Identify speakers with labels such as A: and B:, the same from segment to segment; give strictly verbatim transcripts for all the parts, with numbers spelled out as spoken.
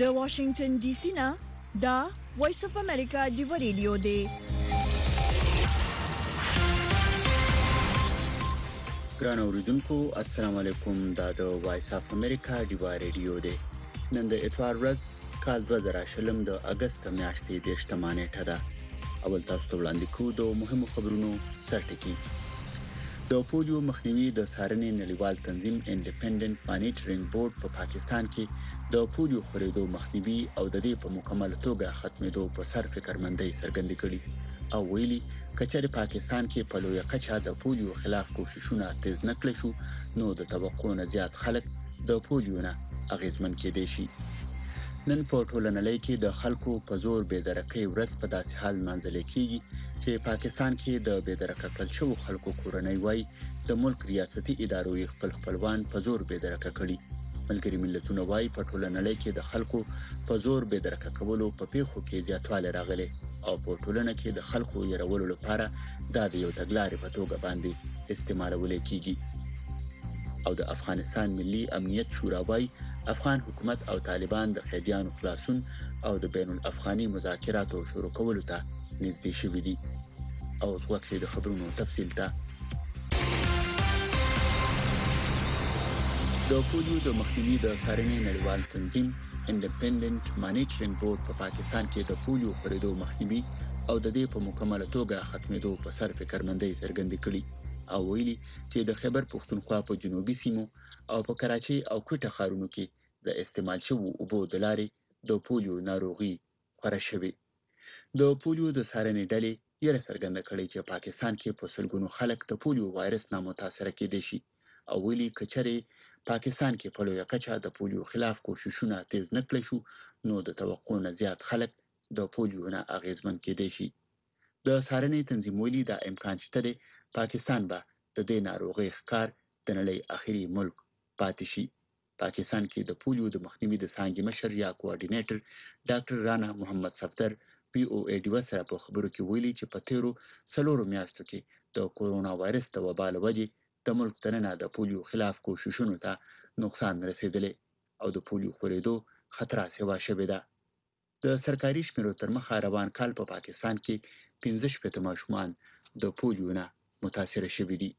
A: د واشنگټن ډي سي نه دا وایس اف امریکا دی ریډیو دی.
B: ګران اوریدونکو السلام علیکم. دا د وایس اف امریکا دی ریډیو دی. نن د اتوار ورځ کال دوه زره شلم د اگست میاشتې د شتمه نیټه ده. اول تاسو ته وړاندې کوو د مهمو خبرونو سرټکی. د پولیو مخنیوي د څارنې نړیوال تنظیم انډیپندنت مانیټرینګ بورډ په پاکستان کې د پولیو خورېدو مخنیوي او د دې په مکمل توګه ختمېدو په سر فکرمندۍ څرګندې کړې او ویلي کچېر پاکستان کې په لویه کچه د پولیو خلاف کوششونه تیز نکړل شو نو د توقع نه زیات خلک د پولیو نه اغیزمن کېدي شي. نن په ټوله نړۍ کې د خلکو په زور بې درکۍ ورځ په داسې حال منځل کېږي چې پاکستان کې د بې درکه کړل شوو خلکو کورنۍ وای د ملک ریاستي ادارو خپل خپلوان په زور بې درکه کړي. ملګری ملتونه وای په ټوله نړۍ کې د خلکو په زور بې درکه کولو په پیښو کې زیاتوالی راغلی او په ټولنه کې د خلکو يرولو لپاره دا د یو تګلارې په توګه باندې استعمالول کېږي. او د افغانستان ملي امنیت شورا وای افغان حکومت او طالبان د قیدیانو خلاصون او د بین الافغاني مذاکراتو شروع کولو ته نږدې شوي دي. او وګورئ د خبرونو تفصیل ته. د پولیو د مخنیوي د څارنې نړیوال تنظیم انډیپندنت مانیټرینګ بورډ په پاکستان کې د پولیو خورېدو مخنیوي او د دې په مکمل توګه ختمېدو په سر فکرمندۍ څرګندې کړې او ویلي چې د خیبر پښتونخوا په جنوبي سیمو او په کراچۍ او کوټه ښارونو کې د استعمال شوو اوبو د لارې د پولیو ناروغي خپره شوې. د پولیو د څارنې ډلې یې څرګنده کړې چې پاکستان کې په سلګونو خلک د پولیو وایرس نه متاثر کېدي شي او ویلي کچري پاکستان کې په لویه کچه د پولیو خلاف کوششونه تیز نکړل شو نو د توقع نه زیات خلک د پولیو نه اغیزمن کېدي شي. د څارنې تنظیم ویلي دا امکان شته دی پاکستان به د دې ناروغي ښکار د نړۍ اخري ملک پاتې شي. پاکستان کې د پولیو د مخنیوي د څانګې مشر یا کوارډینیټر ډاکټر رانا محمد صفدر پی او ای ډي سره په خبرو کې ویلي چې په تیرو څلورو میاشتو کې د کورونا وایرس د وبا له وجې د ملک دننه د پولیو خلاف کوششونو ته نقصان رسیدلی او د پولیو خورېدو خطر سیوا شوې ده. د سرکاري شمیرو تر مخه روان کال په پا پاکستان کې پنځه شپېته ماشومان د پولیو نه متاثر شوي دي.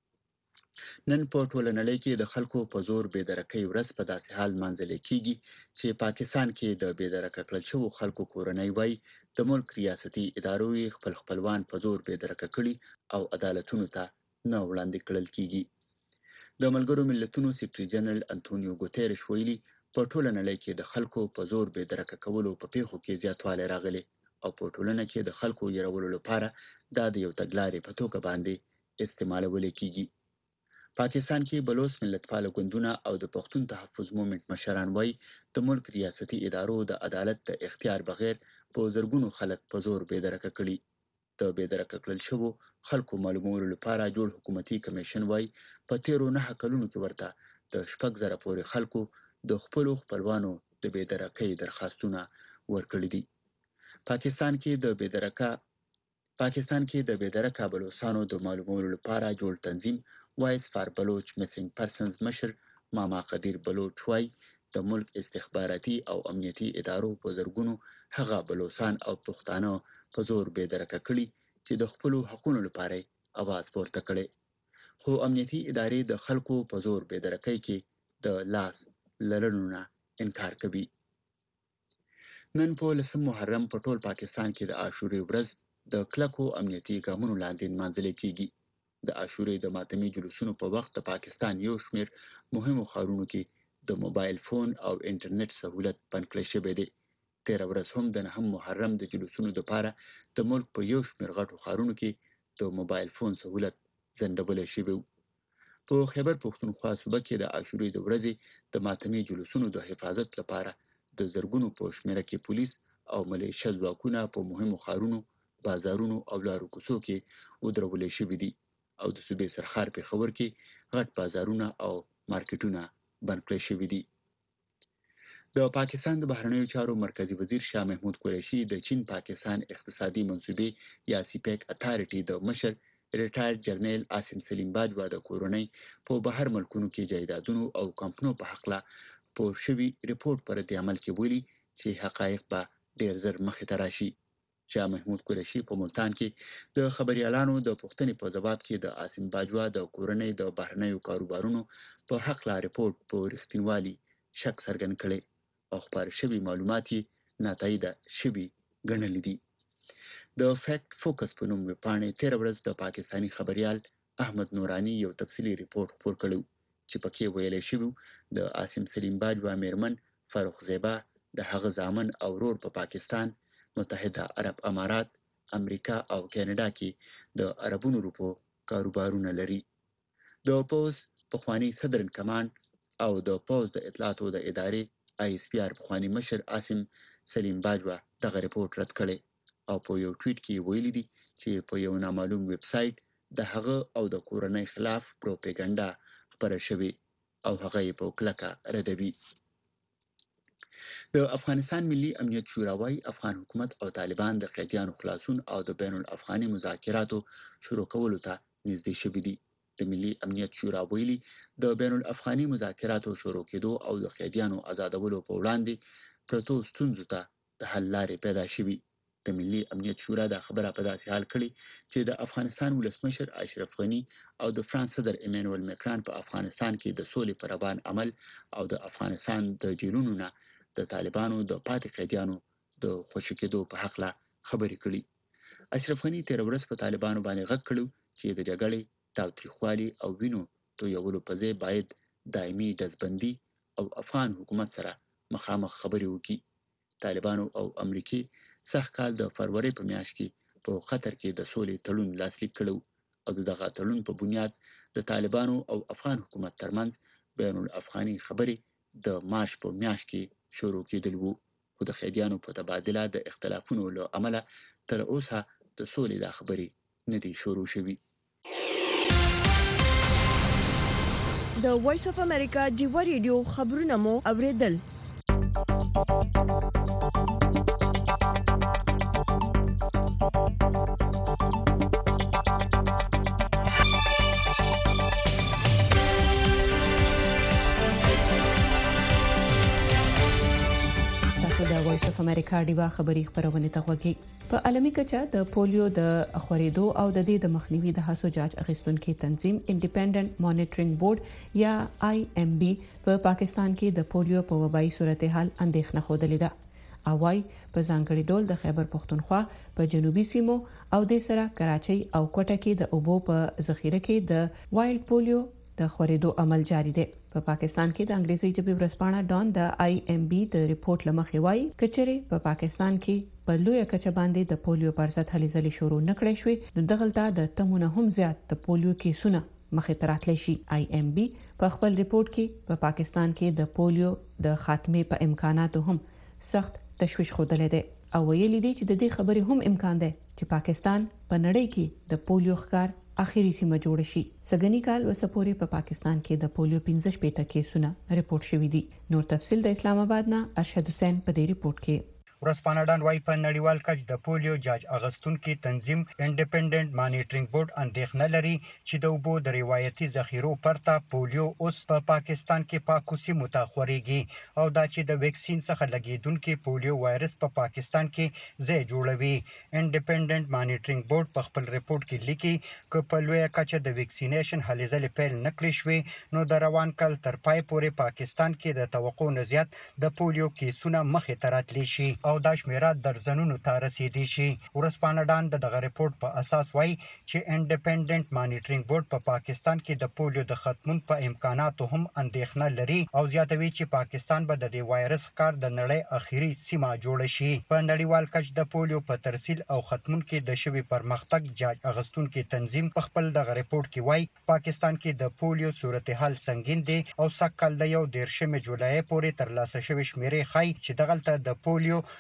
B: نن په ټوله نړۍ کې د خلکو په زور بې درکۍ ورځ په داسې حال منځل کېږي چې پاکستان کې د بې درکه کړل شوو خلکو کورنۍ وای د ملک ریاستي ادارو خپل خپلوان په زور بې درکه کړي او عدالتونو ته نه وړاندې کړل کېږي. د ملګرو ملتونو سیکرټري جنرال انټونیو ګوتيرش ویلي په ټوله نړۍ کې د خلکو په زور بې درکه کولو په پیښو کې زیاتوالی راغلی او په ټولنه کې د خلکو يرولو لپاره دا د یو تګلارې په توګه باندې استعمالول کېږي. پاکستان کې بلوچ ملتپال ګوندونه او د پښتون تحفظ مومنټ مشران وای د ملک ریاستي ادارو د عدالت د اختیار بغیر په زرګونو خلک په زور بې درکه کړي. د بې درکه کړل شوو خلکو معلومولو لپاره جوړ حکومتي کمیشن وای په تیرو نه کلونو کې ورته د شپږ زره پورې خلکو د خپلو خپلوانو د بې درکۍ درخواستونه ورکړي دي. پاکستان کې د بې درکه پاکستان کې د بې درکه بلوچستانو د معلومولو لپاره جوړ تنظیم وایس فار بلوچ میسنګ پرسنز مشر ماما قدیر بلوچ وای د ملک استخباراتي او امنیتي ادارو په زرګونو هغه بلوچستان او پښتانه په زور بې درکه کړي چې د خپلو حقونو لپاره اواز پورته کړي خو امنیتي ادارې د خلکو په زور بې درکۍ کې د لاس لرلو نه انکار کوي. نن په لسم محرم په ټول پاکستان کې د عاشورې ورځ د کلکو امنیتي ګامونو لاندې نمانځل کېږي. د عاشورې د ماتمي جلوسونو په وخت د پاکستان یو شمېر مهمو ښارونو کې د موبایل فون او انټرنیټ سهولت بند کړی شوی دی. تیره ورځ هم د نهم محرم د جلوسونو لپاره د ملک په یو شمېر غټو ښارونو کې د موبایل فون سهولت ځنډولی شوی و. په خیبر پښتونخوا صوبه کې د عاشورې د ورځې د ماتمي جلوسونو د حفاظت لپاره د زرګونو په شمېره کې پولیس او ملیشه ځواکونه په مهمو ښارونو، بازارونو او لارو کوڅو کې ودرولې شوي دي او د صوبې سرحال پېښور کې غټ بازارونه او مارکیټونه بند کړای شوي دي. د پاکستان د بهرنیو چارو مرکزی وزیر شاه محمود قریشي د چین پاکستان اقتصادي منصوبې یا سیپیک اتھارټي د مشر ریټایر جنرال عاصم سلیم باجوا د کورونۍ په بهر ملکونو کې جایدادونو او کمپنو په حق له خپور شوي ریپورټ پر دې عمل کې ویلي چې حقایق به ډېر زر مخې ته راشي. شاه محمود قریشي په ملتان کې د خبريالانو د پوښتنې په ځواب کې د عاصم باجوا د کورنۍ د بهرنیو کاروبارونو په حق لا ریپورټ په رښتینوالي شک څرګند کړي او خپاره شوي معلومات یې ناتاییده شوي ګڼلي دي. د فیکټ فوکس په نوم ویبپاڼې تېره ورځ د پاکستاني خبريال احمد نوراني یو تفصیلي ریپورټ خپور کړی چې پکې ویلی شوي د عاصم سلیم باجوا میرمن فاروق زیبا د هغه زامن او ورور په پاکستان، متحده عرب امارات، امریکا او کاناډا کې د عربونو روپو کاروبارونه لري. د پوز پخوانی صدرن کمانډ او د پوز د اطلاعاتو د ادارې آی اس پی آر پخوانی مشر عاصم سلیم باجوا دغه ریپورټ رد کړی او په یو ټویټ کې ویلي دي چې په یو نامعلوم ویب سایټ د هغه او د کورنۍ خلاف پروپاګاندا خپره شوې او هغه یې په کلکه ردوي. د افغانستان ملي امنیت شورا وايي افغان حکومت او طالبان د قیدیانو خلاصون او د بین الافغاني مذاکراتو شروع کولو ته نږدې شوي دي. د ملي امنیت شورا ویلي د بین الافغاني مذاکراتو شروع کېدو او د قیدیانو آزادولو په وړاندې پرتو ستونزو ته د حل لارې پیدا شوي. د ملي امنیت شورا دا خبره په داسې حال کړې چې د افغانستان ولسمشر اشرف غني او د فرانس صدر ایمانوئل مکران په افغانستان کې د سولې پر روان عمل او د افغانستان د جیلونو نه د طالبانو د پاتې قیدیانو د خوشي کېدو په حق لا خبرې کړي. اشرف غني تېره ورځ په طالبانو باندې غږ کړی چې د جګړې تاوتریخوالي او وینو تویولو په ځای باید دایمي ډزبندي او افغان حکومت سره مخامخ خبرې وکړي. طالبانو او امریکې سږ کال د فروری په میاشت کې په قطر کې د سولې تړون لاسلیک کړی او دغه تړون په بنیاد د طالبانو او افغان حکومت ترمنځ بین الافغاني خبرې د مارچ په میاشت کې شروع کېدل وو، خو د قیدیانو په تبادله د اختلافونو له امله تر اوسه د سولې دا خبرې نه دي شروع شوي.
A: د وایس اف امریکا ډیوا ریډیو خبرونه مو اوریدل.
C: د وایس اف امریکا ډیوا خبری خبرونه ته وګورئ. په عالمي کچه د پولیو د خورېدو او د دې د مخنیوي د هڅو جاج اخیستونکو تنظیم انډیپندنت مانیټرینګ بورډ یا آی ایم بي په پاکستان کې د پولیو په وبایي صورتحال اندېښنه خوده لیده. اوای په ځانګړي ډول د خیبر پختونخوا په جنوبي سیمو او د سره کراچۍ او کوټه کې د اوبو په ذخیره کې د وایلډ پولیو د خورېدو عمل جاری دی. په پاکستان کې د انګریزي ژبې ورځپاڼه ډان د آی ایم بي د ریپورت لمخې وایي کچري په پا پاکستان کې په لویه کچه باندې د پولیو پر ضد هلې ځلې شروع نکړې شوې نو دغلته د تمونه هم زیات د پولیو کیسونه مخې ته راتلی شي. آی ایم بي په خپل ریپورت کې په پا پاکستان کې د پولیو د خاتمې په امکاناتو هم سخت تشویش خوده دی او ویلي دی چې د دې خبرې هم امکان دی چې پاکستان په نړۍ کې د پولیو ښکار اخیری سیمه جوړ شي. سګنی کال وسپوري په پاکستان کې د پولیو پنځه شپېته کیسونه ریپورت شوي دي. نور تفصیل د اسلام آباد نه ارشد حسین په دې ریپورت کې.
D: ورځپاڼه ډان وايي په نړیوال کچ د پولیو جاج اغستونکو تنظیم انډیپندنت مانیټرینګ بورډ اندېښنه لري چې د اوبو د روایتي ذخیرو پرته پولیو اوس په پا پاکستان کې پاکو سیمو ته خورېږي او دا چې د ویکسین څخه لګیدونکو پولیو وایرس په پا پاکستان کې ځای جوړوي. انډیپندنت مانیټرینګ بورډ په خپل ریپورت کې لیکي چې په لویه کچه د ویکسینیشن هلې ځلې پیل نکړې شوې نو د روان کال تر پای پورې پاکستان کې د توقع نه زیات د پولیو کیسونه مخې ته راتلی شي او دا شمیره درزنونو ته رسیدي شي. ورځپاڼه ډان د دغه ریپورت په اساس وایي چې انډیپندنت مانیټرینګ بورډ په پاکستان کې د پولیو د ختمون په امکاناتو هم اندېښنه لري او زیاتوي چې پاکستان به د دې وایرس ښکار د نړۍ اخیری سیمه جوړ شي. په نړیوال کچ د پولیو په ترسیل او ختمون کې د شوي پرمختګ جاج اغستونکو تنظیم په خپل دغه ریپورت کې وایي پاکستان کې د پولیو صورتحال سنگین دی او سږ کال د یو دېرشمې جولای پورې ترلاسه شوي شمیرې ښایي چې دغلته د پولیو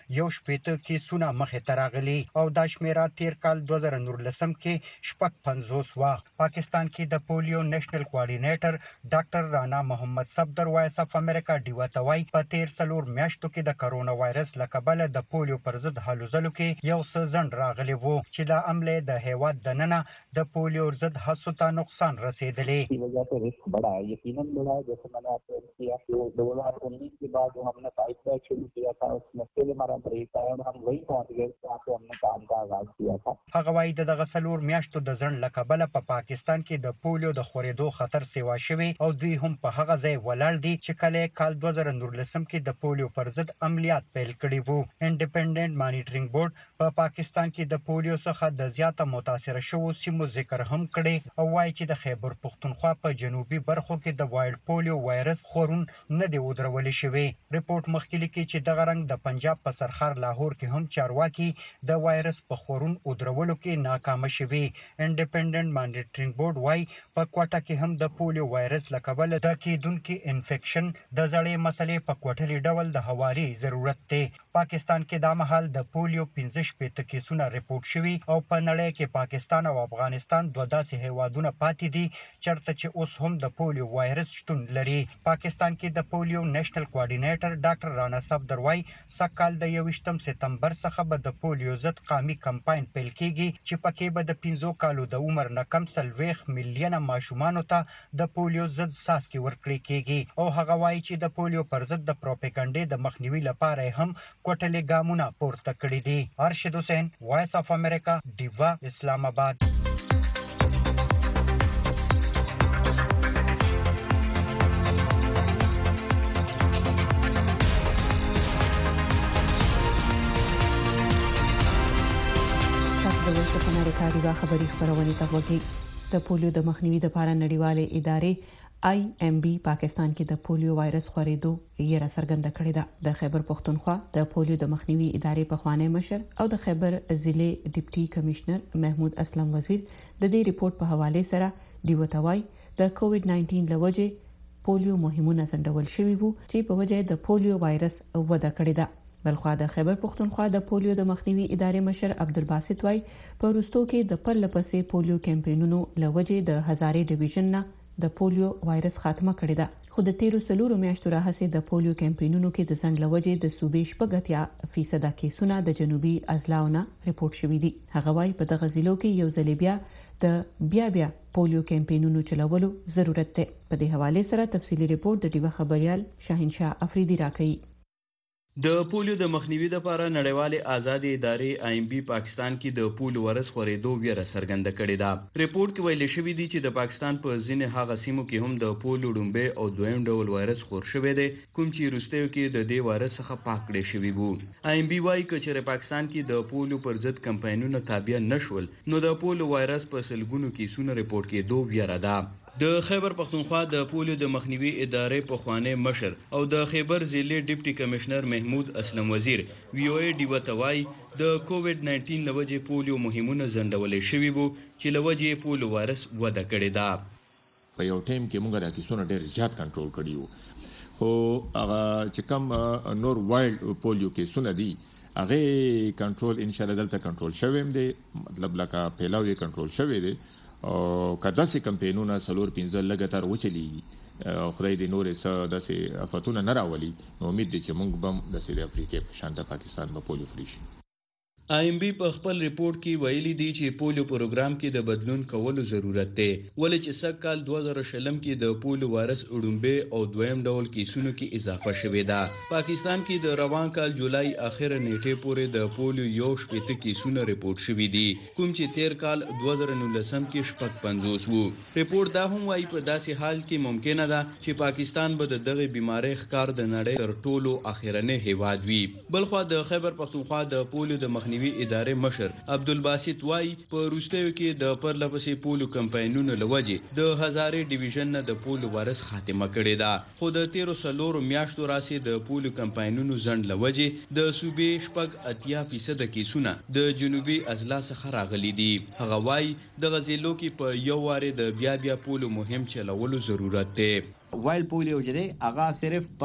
D: یو شپېته کیسونه مخې ته راغلي او دا شمیره تیر کال دوه زره نولسم کې شپږ پنځوس وه. پاکستان کې د پولیو نېشنل کوارډینیټر ډاکټر رانا محمد صفدر وایس اف امریکا ډیوا ته وایي په تیر څلور میاشتو کې د کرونا وایرس له کبله د پولیو پر ضد هلو ځلو کې یو څه ځنډ راغلی و چې له امله د هیواد دننه د پولیو ضد هڅو ته نقصان رسیدلی.
E: की वजह से रिस्क बढ़ा है, यकीनन बढ़ा है. जैसे मैंने आपको किया कि दो हजार उन्नीस के बाद जो हमने फाइट बैक शुरू किया था उसमें फिर हमारा ब्रेक आया और हम वही पहुंच गए जहाँ पे हमने काम का आगाज किया था.
D: هغه وايي دغه څلور میاشتو د ځنډ له کبله په پاکستان کې د پولیو د خورېدو خطر سیوا شوی او دوی هم په هغه ځای ولاړ دي چې کله کال دوه زره نولسم کې د پولیو پر ضد عملیات پیل کړي وو. انډیپندنت مانیټرینګ بورډ په پاکستان کې د پولیو څخه د زیاته متاثره شوو سیمو ذکر هم کړي او وايي چې د خیبر پختونخوا په جنوبي برخو کې د وایلډ پولیو وایرس خورون نه دی ودرول شوی. ریپورت مخکې لیکي چې دغه رنګ د پنجاب په سرخار لاهور کې هم چارواکي د وایرس په خورون ودرولو کې ناکام شوي. انډیپندنت مانیټرینګ بورډ وايي په کوټه کې هم د پولیو وایرس له کبله د کیدونکو انفیکشن د زړې مسلې په کوټلي ډول د هواري ضرورت دی. پاکستان کې دا مهال د پولیو پنځه شپېته کیسونه ریپورت شوي او په نړۍ کې پاکستان او افغانستان دوه داسې هیوادونه پاتې دي چرته چې اوس هم د پولیو وایرس شتون لري. پاکستان کې د پولیو نېشنل کوارډینیټر ډاکټر رانا صفدر وايي سکهال د یوویشتم سپتمبر څخه به د پولیو ضد قومي کمپاین پیل کیږي چې پکې به د پنځو کالو د عمر نه کم څلوېښت میلیونه ماشومانو ته د پولیو ضد څاڅکي ورکړل کیږي او هغه وايي چې د پولیو پر ضد د پروپاګاندا د مخنیوي لپاره هم کوټلې ګامونه پورته کړي دي. ارشد حسین وایس اف امریکا ډیوا اسلام آباد.
C: د وایس اف امریکا ډیوا خبري خبرونه ته وګورئ. د پولیو د مخنیوي لپاره نړیوالې ادارې آی ایم بی پاکستان کې د پولیو وایرس خورېدو یې را څرګنده کړې ده. د خیبر پختونخوا د پولیو د مخنیوي ادارې پخوانی مشر او د خیبر ضلع ډیپټي کمشنر محمود اسلم وزیر د دې ریپورت په حواله سره دیو ته وایي د کووډ ناینټین لوجه پولیو مهمونه ځنډول شوی وو چې په وجه د پولیو وایرس وده کړې ده. بلخوا د خیبر پختونخوا د پولیو د مخنیوي ادارې مشر عبدالباسط وایي په وروستو کې د پرله پسې پولیو کمپاینونو لوجه د هزارې ډیویژن نه د پولیو وایرس خاتمه کړې ده. خو د تیرو څلورو میاشتو راهیسې د پولیو کمپاینونو کې د ځنډ لوجه د صوبې شپږ اتیا فیصد کیسونه د جنوبي اضلاعونه ریپورت شوي دي. هغه وايي په دغه ضلعو کې یو ځل بیا د بیا بیا پولیو کمپاینونو چلولو ضرورت دی. په دې حواله سره تفصیلی ریپورت د ډیوا خبريال شاهین شاه افریدي راکړي.
F: د پولیو د مخنیوي لپاره نړیوالې آزاد ادارې آی ایم بی پاکستان کې د پولیو وایرس خورېدو ویره څرګنده کړې ده. ریپورت کې ویل شوی دی چې د پاکستان په ځینې هغه سیمو کې هم د پولیو ډومبه او دویم ډول وایرس خور شوی دی کوم چې روستیو کې د دې وایرس څخه پاک کړي شوی وو. آی ایم بی وايي چې پاکستان کې د پولیو پر ضد کمپاینونه تابع نشول نو د پولیو وایرس په سلګونو کیسونه ریپورت کېدو ویره ده. د خیبر پختونخوا د پولیو د مخنیوي ادارې پخوانی مشر او د خیبر ضلع ډیپټي کمشنر محمود اسلم وزیر وی او ای ډیوا ته وایي د کووډ ناینټین لوجه پولیو مهمونه ځنډول شوی وو چې لوجه پولیو وایرس وده کړې ده.
G: په یو ټیم کې موږ د کیسونو ډېر زیات کنټرول کړیو خو هغه چې کوم نور وایلډ پولیو کیسونه دي هغه کنټرول ان شاء الله دلته کنټرول شوی دی. مطلب لکه پیلاوی کنټرول شوی دی او کدا سي کمپاینونه سلور پنځه لګاتار وچلی خدای دې نور څه داسې افتونه نه راولي. نو امید دي چې موږ به د سری افریقې په شان د پاکستان په پولیو فری شي.
F: آی ایم بی په خپل ریپورت کې ویلي دی چې پولیو پروګرام کې د بدلون کولو ضرورت دی ولې چې سږ کال دوه زره شلم کې د پولیو وایرس اډومبه او دویم ډول کیسونو کې اضافه شوې ده. پاکستان کې د روان کال جولای اخر نیټه پورې د پولیو یو شپېته کیسونه ریپورت شوي دي کوم چې تیر کال دوه زره نولسم کې شپږ پنځوس وو. ریپورت دا هم وایي په داسې حال کې ممکنه ده چې پاکستان به د دغه بیماری ښکار د نړۍ تر ټولو اخرنی هیواد وي. بلخوا د خیبر پختونخوا د پولیو د مخنیوي ادارې مشر عبدالباسط وايي په روستیو کې د پرله پسې پولیو کمپاینونو لوجه د هزارې ډیویژن نه د پولیو وایرس خاتمه کړې ده. خو د تیرو څلورو میاشتو راسې د پولیو کمپاینونو ځنډ لوجه د صوبې شپږ اتیا فیصد کیسونه د جنوبي اضلاع څخه راغلي دي. هغه وايي د غزلو کې په یو واره د بیا بیا پولیو مهم چلولو ضرورت دی.
H: وایل پولیو چې دی هغه صرف په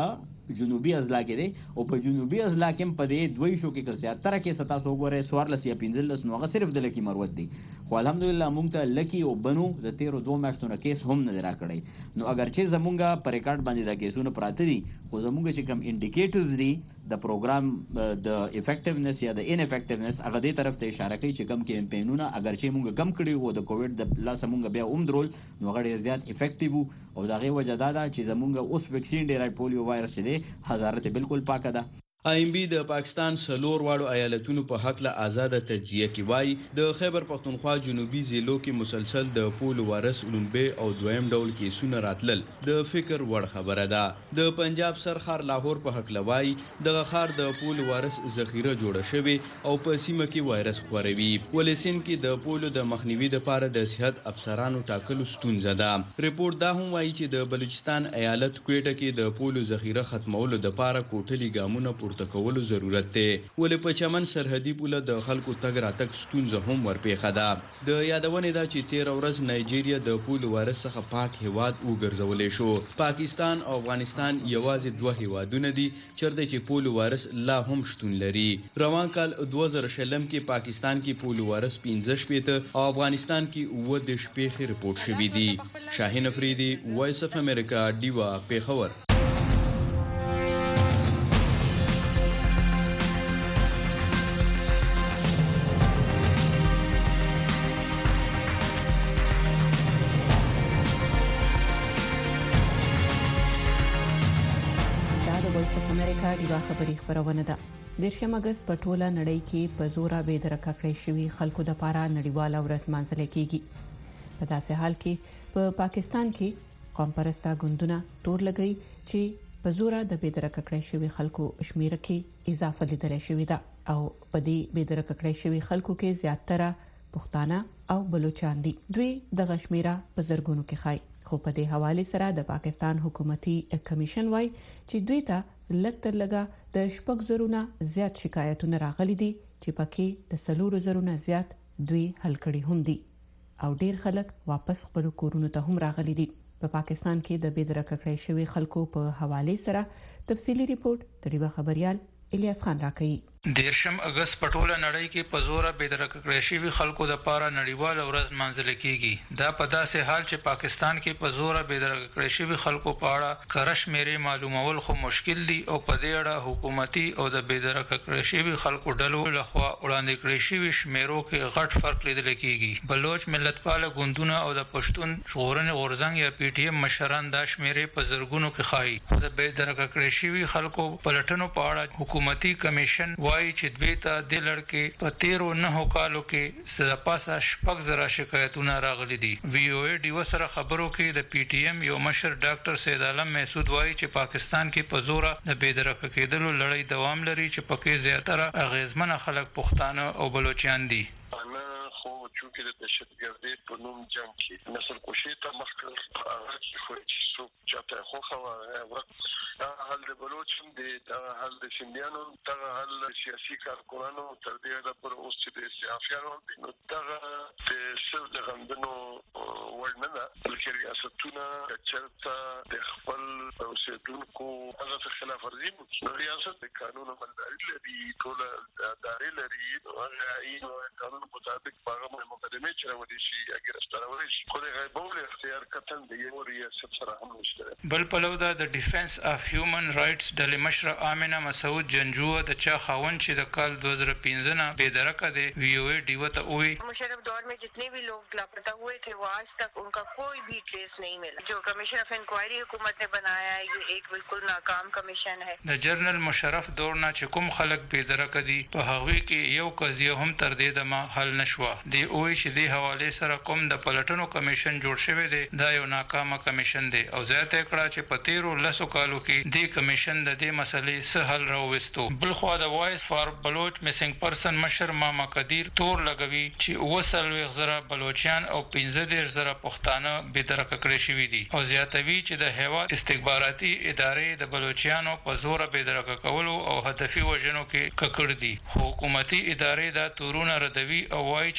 H: جنوبي اضلاع کې دی او په جنوبي اضلاع کې په دې دوی شو کې زیاتره کې ستا سو غوره سوارلس یا پنځلس نو هغه صرف د لکی مروت دی خو الحمدلله مونږ ته لکی او بنو د تیرو دوه میاشتو نه کیس هم نه راکړی نو اگر چې زمونږه پر ریکارډ باندې دا کیسونه پراته دي خو زمونږ چې کم انډیکیټرز دي د پروګرام د افیکټیونس یا د ان افیکټیونس هغه دې طرف ته اشاره کوي چې کم کمپینونه اگر چې مونږ کم کړی وو د کووډ د لاس مونږ بیا اوم درول نو هغه زیات افیکټیو او دا غي وجه دا ده چې زمونږ اوس ویکسین ډیرای پولیو وایرس دی حضرت بالکل پاکه ده
F: آی ایم بی د پاکستان سلور واړو ایالتونو په حق له آزاده تجزیه کې وایي د خیبر پختونخوا جنوبي ضلعو کې مسلسل د پولو وایرس لومبه او دویم ډول کیسونه راتلل د فکر وړ خبره ده د پنجاب سرخار لاهور په حق لوي د غخار د پولو وایرس ذخیره جوړه شوی او په سیمه کې وایرس خپروي ولسین کې د پولو د مخنیوي لپاره د صحت افسرانو ټاکلو ستونزه ده ریپورت دا هم وایي چې د بلوچستان ایالت کوټه کې د پولو ذخیره ختمولو لپاره کوټلي ګامونه پورته کولو ضرورت دی ولې په چمن سرحدي پوله د خلکو تګ راتګ ستونزه هم ورپېښه ده د یادونې دا چې تیر ورځ نایجیریا د پولو وایرس څخه پاک هیواد وګرځولې شو پاکستان او افغانستان یوازې دوه هیوادونه دي چیرته چې پولو وایرس لا هم شتون لري روان کال دوه زره شلم کې پاکستان کې پولو وایرس پنځه شپېته او افغانستان کې اووه دېرش پیښې رپورټ شوې دي شاهین افریدي وایس اف امریکا ډیوا پیښور
C: ډیوا خبري خبرونه ده د شپږم اگست په ټوله نړۍ کې په زوره به درکه کړی شوی خلکو د پاره نړیواله ورځ مانځل کیږي په داسې حال کې په پا پاکستان کې قوم پرسته ګوندونه تور لګی چې په زوره د به درکه کړی شوی خلکو شمیره کې اضافه لیدل شوې ده او په دې به درکه کړی شوی خلکو کې زیاتره پښتانه او بلوچستان دي دوی د غشمیره په زرګونو کې خای خو په دې حواله سره د پاکستان حکومتي کمیشن وای چې دوی ته لکتر لگا د شپږ زرونه زیات شکایتونه راغلي دي چې پکې د سلور زرونه زیات دوی حل کړي هم دي او ډیر خلک واپس خپل کورونو ته هم راغلي دي په پاکستان کې د بيدرکه کړی شوی خلکو په حواله سره تفصيلي ریپورت تریبه خبريال الیاس خان راکړي
I: دیرشم اگست پټوله نړۍ کې په زوره بيدرکه کړی شوی خلکو د پاره نړیواله ورځ مانځل کیږي دا په داسې حال چې پاکستان کې په زوره بيدرکه کړی شوی خلکو په اړه کرش مېری معلومول خو مشکل دي او په دې اړه حکومتي او د بيدرکه کړی شوی خلکو ډلو لخوا وړاندې کړی شوی شمیرو کې غټ فرق لیدل کیږي بلوچ ملتپال ګوندونه او د پښتون ژغورنې غورځنګ یا پی ټی ایم مشران د شمیرې په زرګونو کې خای خو د بيدرکه کړی شوی خلکو پلټنو په اړه حکومتي کمیشن وایي چې دوی ته د لړکې په تیرو نه کالو کې سره پاسه شپږ زره شکایتونه راغلي دي وی او ای ډیو سره خبرو کې د پی ټی ایم یو مشر ډاکټر سید عالم محسود وایي چې پاکستان کې په زوره د بيدرکه کېدلو لړۍ دوام لري چې پکې زیاتره اغیزمن خلک پښتانه او بلوچستان دي
J: خو چونکه د دهشتګردۍ په نوم جنگ کې نسل کشي ته مخکې هغه چې خو چاته خو خو دا حل د بلوچستان دی دا حل د سیندیانو دا حل سیاسي کارکونانو تر دې دا پر اوس چې د سیافیانو نو دا د سر د غندنو ورننه بلکې ریاستونه چرته د خپل اوسیدونکو هغه خلاف ورزي نو ریاست د قانون ملداري لري ټول ادارې لري هغه یې قانون مطابق هغه مقدمه چې راوړي شي اگر ستاره شي خو د غیبول اختیار کتن د یو ریاست سره هم نشته
I: بل په لور د ډیفنس اف هیومن رائټس د مشر امنه مسعود جنجو د چا خاون چې د کال دو ہزار پندرہ نه بيدرکه دی وی او ای ډیو ته وی
K: مشرف دور میں جتنے بھی لوگ لاپتہ ہوئے تھے وہ آج تک ان کا کوئی بھی ٹریس نہیں ملا جو کمیشن اف انکوائری حکومت نے بنایا ہے یہ ایک بالکل ناکام کمیشن ہے
I: د جنرال مشرف دور نه چې کوم خلک بيدرکه دي په هغه کې یو قضیه هم تر دې دمه حل نشوه دی او چې د حواله سره کوم د پلټنو کمیشن جوړ شوی دی دا یو ناکامه کمیشن دی او زیاته کړه چې په تیرو لسو کالو کې د کمیشن د دې مسلې سه حل راوستو بل خو د وایس فار بلوچ میسنګ پرسن مشر ماما قدیر تور لګوي چې وسل وغزره بلوچستان او پنځه ډیر زره پښتانه بيدرکه کړی شوی دي او زیاتوي چې د هیواد استخباراتي ادارې د بلوچستانو په زور بيدرکه کولو او هدفي وژنو کې ککړ دي حکومتي ادارې دا تورونه ردوي او وایي چې بيدرکه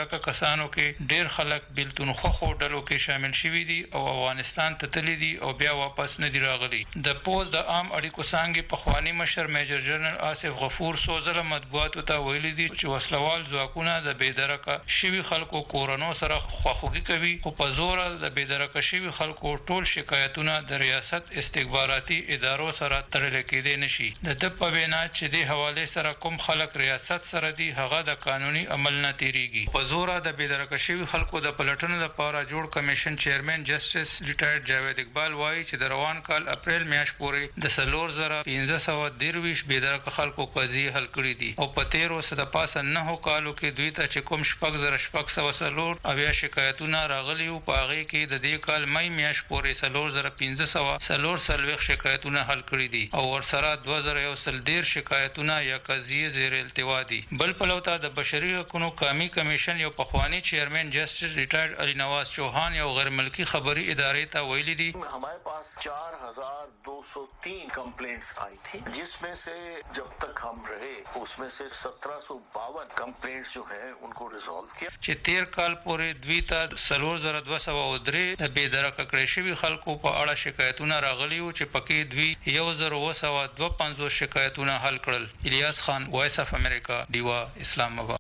I: مشترکه کسانو کې ډیر خلک بیلتون خو ډلو کې شامل شوي دي او افغانستان ته تللي دي او بیا واپس نه دي راغلي. د پوز د عام اړیکو څانګې پخوانی مشر میجر جنرال آصف غفور سوزله مطبوعاتو ته ویلي دي چې وسلوال ځواکونه د بېدرکه شوي خلکو کورونو سره خواخوږي کوي خو په زور د بېدرکه شوي خلکو ټول شکایتونه د ریاست استخباراتي ادارو سره تړل کېدای نشي. د د په وینا چې د حواله سره کوم خلک ریاست سره دي هغه د قانوني عمل نه تیریږي. په زور د بېدرکه شوي خلکو د پلټنو لپاره جوړ کمیشن چیرمن جسټس ریټایرډ جاوید اقبال وایي چې د روان کال اپریل میاشت پورې د سلور زره پنځه سوه درویش بېدرکه خلکو قضیې حل کړي دي او په تیرو سده پاسه نهو کالو کې دوی ته چې کوم شپږ زره شپږ سوه څلور اویا شکایتونه راغلي وو په هغې کې د دې کال مای میاشت پورې څلور زره پنځه سوه څلور څلوېښت شکایتونه حل کړي دي او ورسره دوه زره یو سل دېرش شکایتونه یا قضیې زیر التوا دي. بل پلو ته د بشري حقوقو قومي کمیشن یو پخوانی چیئرمین جسٹس ریٹائرڈ علی نواز چوہان یو غیر ملکی خبری ادارے تا ویلی دی
L: ہمارے پاس چار ہزار دو سو تین کمپلینٹس آئی تھی جس میں سے جب تک ہم رہے اس میں سے سترہ سو باون کمپلینٹس جو ہیں ان کو ریزالو کیا.
I: چې تیر کال پورې دوی ته څلور زره دوه سوه او درې د بېدرکه کړی شوي خلکو په اړه شکایتونه راغلي وو چې پکې دوی یو زر اوه سوه دوه پنځوس شکایتونه حل کړل. الیاس خان، وایس اف امریکا، ډیوا، اسلام آباد.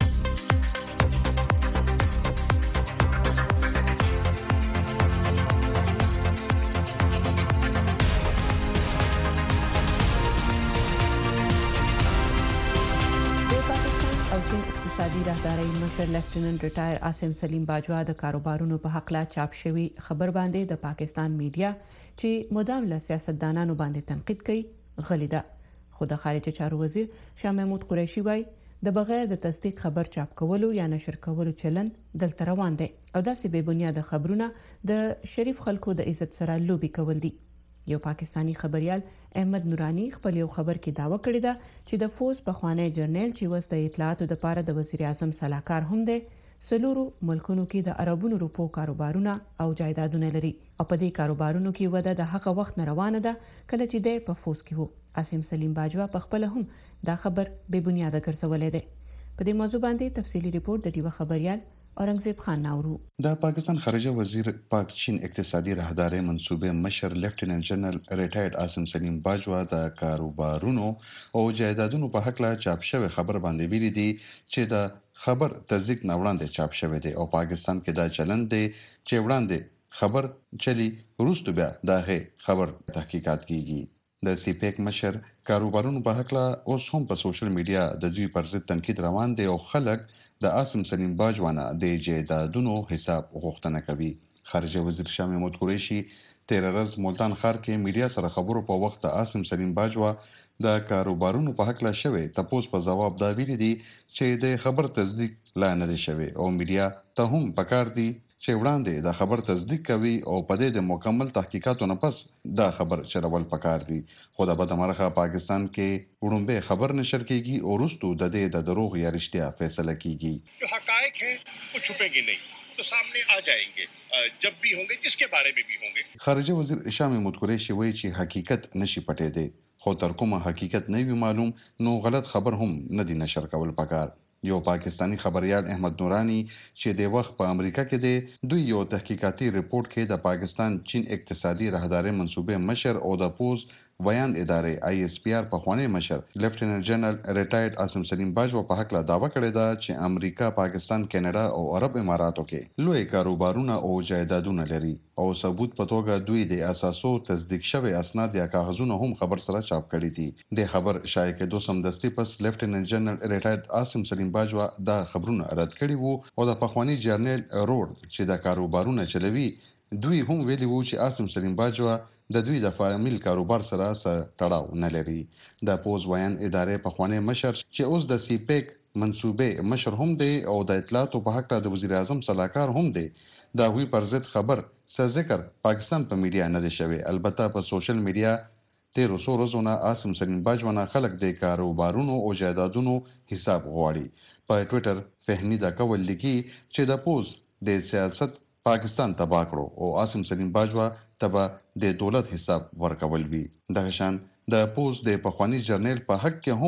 C: اقتصادي راهدارۍ مشر لیفټیننټ ریټایر عاصم سلیم باجوا د کاروبارونو په حق لا چاپ شوی خبر باندې د پاکستان میډیا چې مدام له سیاستدانانو باندې تنقید کوي غلي ده. خو د خارجه چارو وزیر شاه محمود قریشي وایي د بغیر د تصدیق خبر چاپ کولو یا نشر کولو چلن دلته روان دی او داسې بې بنیاده خبرونه د شریف خلکو د عزت سره لوبي کول دي. یو پاکستانی خبريال احمد نورانی خپل یو خبر کې داوا کړی ده چې د فوز پخوانی جرنیل چې وس د اطلاعاتو د پاره د وزیر اعظم صلاحکار هم دی سلورو ملکونو کې د عربونو روپو کاروبارونه او جایدادونه لري او په دې کاروبارونو کې وده د هغه وخت نه روانه ده کله چې د په فوز کې وو. عاصم سلیم باجوا په خپل هم دا خبر بې بنیاده ګرځولې ده. په دې موضوع باندې تفصیلی ریپورت د دیوه خبريال اورنګزیب خان ناورو.
M: د پاکستان خارجه وزیر پاک چین اقتصادي راهدارۍ منصوبه مشر لیفټیننټ جنرال ریټایرډ عاصم سلیم باجوا د کاروبارونو او جایدادونو په حق لا چاپ شوی خبر باندې ویلي دي چې د خبر تصدیق نه وړاندې چاپ شوی دی او پاکستان کې دا چلن دی چې وړاندې خبر چلی وروسته بیا دغه خبر تحقیقات کیږي. د سی پیک مشر کاروبارونو په حق لا اوس هم په سوشل میډیا د دوی پر ضد تنقید روان دی او خلک د عاصم سلیم باجوا نه د جایدادونو حساب غوښتنه کوي. خارجه وزیر شاه محمود قریشي تیر ورځ ملتان ښار کې میډیا سره خبرو په وخت د عاصم سلیم باجوا د کاروبارونو په حق لا شوی تپوس په جواب دا ویلي دي چې د خبر تصدیق لا نه دی شوی او میډیا ته هم پکار دی چې وړاندې دا خبر تصدیق کوي او په دې د مکمل تحقیقاتو نه پس دا خبر چرول پکار دي. خو د بدمرغه پاکستان کې وړومبه خبر نشر کیږي او وروسته د دې د دروغ یا رښتیا فیصله کیږي.
N: جو حقائق ہیں وہ چھپیں نہیں تو سامنے آ جائیں گے جب بھی ہوں گے جس کے بارے میں بھی ہوں گے.
M: خارجه وزیر شاه محمود قریشي وایي چې حقیقت نشي پټېدی خو تر کومه حقیقت نه وي معلوم نو غلط خبر هم نه دی نشر کول پکار. یو پاکستانی خبريال احمد نورانی چې د وخت په امریکا کې دی دوی یو تحقیقاتي ریپورت کې د پاکستان چین اقتصادي راهدارۍ منصوبه مشر او د پوز ویان ادارې آی اس پی آر په خوانی مشر لیفټیننټ جنرال ریټایرډ عاصم سلیم باجوا په حق لا داوا کړی دا چې امریکا، پاکستان، کینیډا او عرب اماراتو کې لوی کاروبارونه او جایدادونه لري او ثبوت په توګه دوی د اساسو تصدیق شوی اسناد یا کاغذونه هم خبر سره چاپ کړي دي. د خبر شایع کېدو سمدستي پس لیفټیننټ جنرال ریټایرډ عاصم سلیم باجوا دا خبرونه رد کړي وو او د پخوانی جرنیل روډ چې د کاروبارونه چلوي دوی هم ویلي وو چې عاصم سلیم باجوا د دوی د فامیل کاروبار سره سره تړاو نه لري. د پوز ویان ادارې پخوانی مشر چې اوس د سی پیک منصوبه مشر هم دی او د اطلاعاتو په حق د وزیر اعظم صلاحکار هم دی دا وی پر ضد خبر څه ذکر پاکستان په میډیا نه دی شوی. البته په سوشل میډیا تیرو سو روزونه عاصم سلیم باجوا نه خلک د کاروبارونو او جایدادونو حساب غواړي. په ټوئیټر فهمي دا کول لیکي چې د پوز د سیاست پاکستان تبا کړو او عاصم سلیم باجوا تبا د دولت حساب ورکول وی. دغه شان د پوز د پخوانی جرنیل په حق کې هم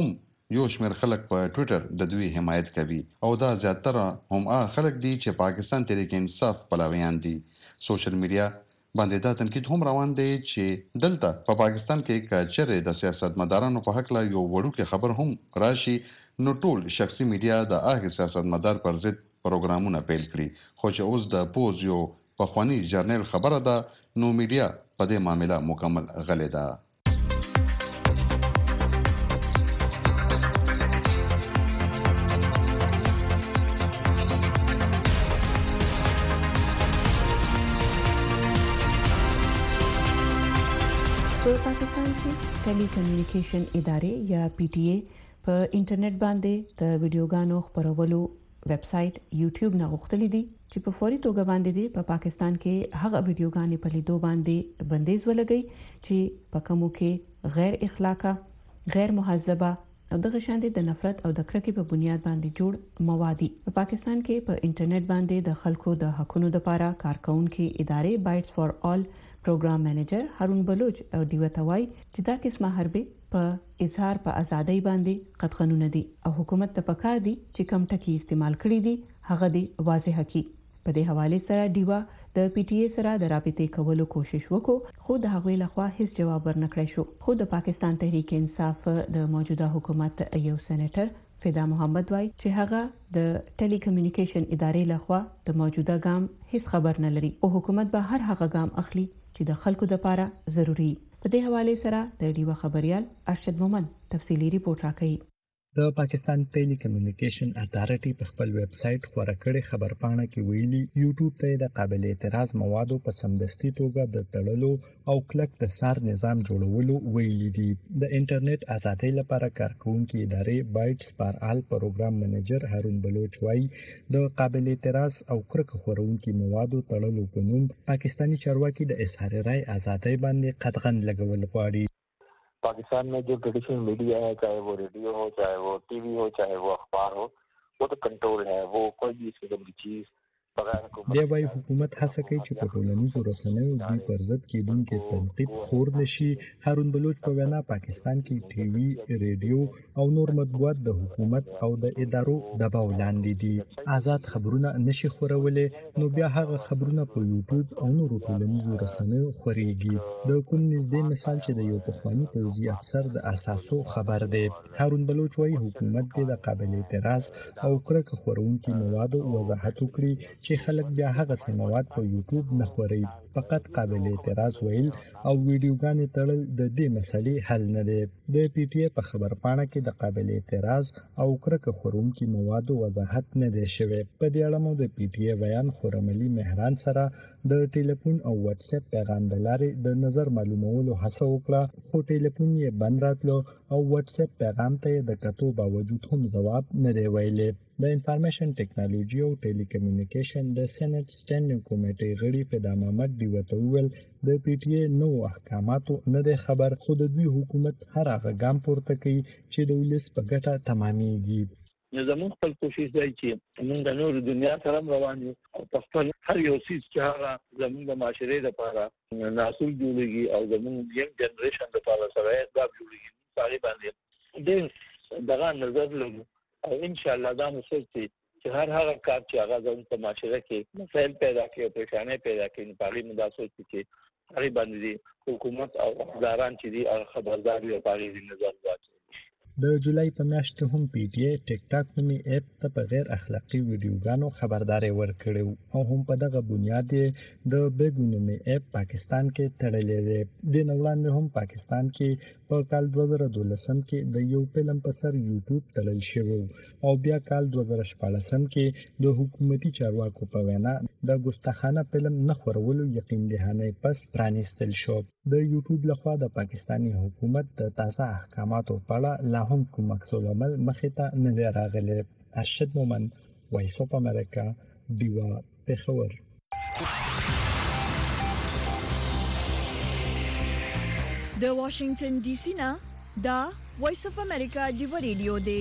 M: یو شمېر خلک په ټویټر د دوی حمایت کوي او دا زیاتره هم هغه خلک دي چې پاکستان تحریک انصاف پلویان دي. سوشل میډیا باندې دا تنقید هم روان دی چې دلته په پا پاکستان کې کچره د سیاستمدارانو په حق لا یو وړوکی خبر هم راشي نو ټول شخصي میډیا د هغه سیاستمدار پر ضد پروګرامونه پیل کړي. خو چې اوس د پوز یو پخوانی جرنل خبره ده نو میډیا په دې معاملې مکمل غلې ده.
C: په پاکستان کې ټیلی کمیونیکیشن ادارې یا پی ټی ای په انټرنیټ باندې د ویډیوګانو خپرولو ویب سټ یوټیوب نه غوښتلې دي چې په فوري توګه باندې دي په پاکستان کې هغه ویډیوګانې په لیدو باندې بندیز ولګي چې په کومو کې غیر اخلاقه، غیر مهذبه او دغه شاندې د نفرت او د کرکې په بنیاد باندې جوړ موادي. په پاکستان کې په انټرنیټ باندې د خلکو د حقونو لپاره کارکونکو ادارې بایټس فار آل پروګرام منیجر هارون بلوچ او دیوتوای چې دا قسمه حربي په اظهار په ازادۍ باندې قطغنونه دي او حکومت ته پکار دي چې کم ټکی استعمال کړي دي هغه دي واضح کړي. په دې حواله سره دیوا د پی ټی ای سره د رابطې کولو کوشش وکړو خو د هغوی لخوا هیڅ جواب ورنکړی شو. خو د پاکستان تحریک انصاف د موجوده حکومت یو سېنیټر فدا محمد وای چې هغه د ټیلی کمیونیکیشن ادارې لخوا د موجوده ګام هیڅ خبر نه لري او حکومت به هر هغه ګام اخلي چې د خلکو لپاره ضروری. په دې حواله سره د ډیوا خبريال ارشد مومن تفصيلي ریپورت راکړي.
O: د پاکستان ټیلی کمیونیکیشن اتارټي په خپل ویب سټ خبره کړې خبرپاڼه کې ویلي یوټیوب ته د قابل اعتراض موادو په سمدستي توګه د تړلو او کلک د سار نظام جوړولو ویلي دي. د انټرنیټ ازادۍ لپاره کارکونکو ادارې بایټس فار آل پروګرام منیجر هارون بلوچ وایي د قابل اعتراض او کرکه خورونکو موادو تړلو په نوم پاکستانی چارواکي د اظهار رائے ازادۍ باندې قدغن لګول غواړي.
E: पाकिस्तान में जो ट्रेडिशनल मीडिया है, चाहे वो रेडियो हो, चाहे वो टीवी हो, चाहे वो अखबार हो, वो तो कंट्रोल है. वो कोई भी इस किस्म की चीज
O: دی وايي حکومت هڅه کوي چې په ټولنیزو رسنیو د پر ضد کېدونکو تنقید خور نشي. هارون بلوچ په وینا پاکستان کې ټي وي، ریډیو او نور مطبوعات د حکومت او د ادارو دباو لاندې دي. آزاد خبرونه نشي خورولې نو بیا هغه خبرونه په یوټیوب او نور ټولنیزو رسنیو خوريږي. د کوم نږدې مثال چې د یو پخوانی پوځي افسر د اساسو خبر دی. هارون بلوچ وايي حکومت د قابل اعتراض او کرکه خورونکو موادو وضاحت وکړي چې خلک بیا هغه سمواد په یوټیوب نه خوري. فقط قابل اعتراض ویل او ویډیوګانې تړل د دې مسلې حل نه دی. د پی ټی ای په خبرپاڼه کې د قابل اعتراض او کرکه خورونکو موادو وضاحت نه دی شوی. په دې اړه مو د پی ټی ای بیان خورملي مهران سره د ټلیفون او واتس اپ پیغام د لارې د نظر معلومولو هڅه وکړه خو ټلیفون یې بند راتلو او واتس اپ پیغام ته د کتو باوجود هم جواب نه دی ویلي. د انفارمیشن ټیکنالوژي او ټیلی کمیونیکیشن د سېنات سټینډینګ کمیټې غړي فدا محمد دیوته ویل د پی ټی ای نو احکاماتو نه دی خبر خو د دوی حکومت هر هغه ګام پورته کوي چې د ولس په ګټه تمامېږي.
P: نو زموږ خپل کوشش دی چې موږ د نور دنیا سره روان یو او په خپل هر یو څه چې هغه زموږ د معاشرې لپاره ناسول جوړیږي او زموږ یم جنریشن لپاره سره اسباب جوړیږي. هغه باندې د دغه نظر لرو او ان شاء الله دا مسل چې هر هغه کار چې هغه زموږ په معاشره کې مسائل پیدا کوي او پریشانې پیدا کوي په هغه مداسو چې هغه باندې حکومت او اداران چې دي خبرداري او پاغي نظر واچي.
O: د جولای په میاشت کې هم پی ټی ای ټیک ټاک نومي اپ ته په غیر اخلاقی ویډیوګانو خبرداري ورکړې او هم په دغه بنیاد د بیګ نومي اپ پاکستان کې تړلې ده. د نولاند هم پاکستان کې په کال دوه زره دولسم کې د یو فلم په سر یوټیوب تړل شوی او بیا کال دوه زره شپږم کې د حکومتي چارواکو په وینا د ګستاخانه فلم نه خورولو یقین دهانه پس پرانیستل شو. د یوټیوب لخوا د پاکستانی حکومت د تازه احکاماتو په اړه لا هم کوم مقصود عمل مخې ته نه دی راغلی. ارشد مومن وایس اف امریکا دیوا پېښور.
A: د واشنگټن ډي سي نه دا وایس اف امریکا دیوا ریډیو دی.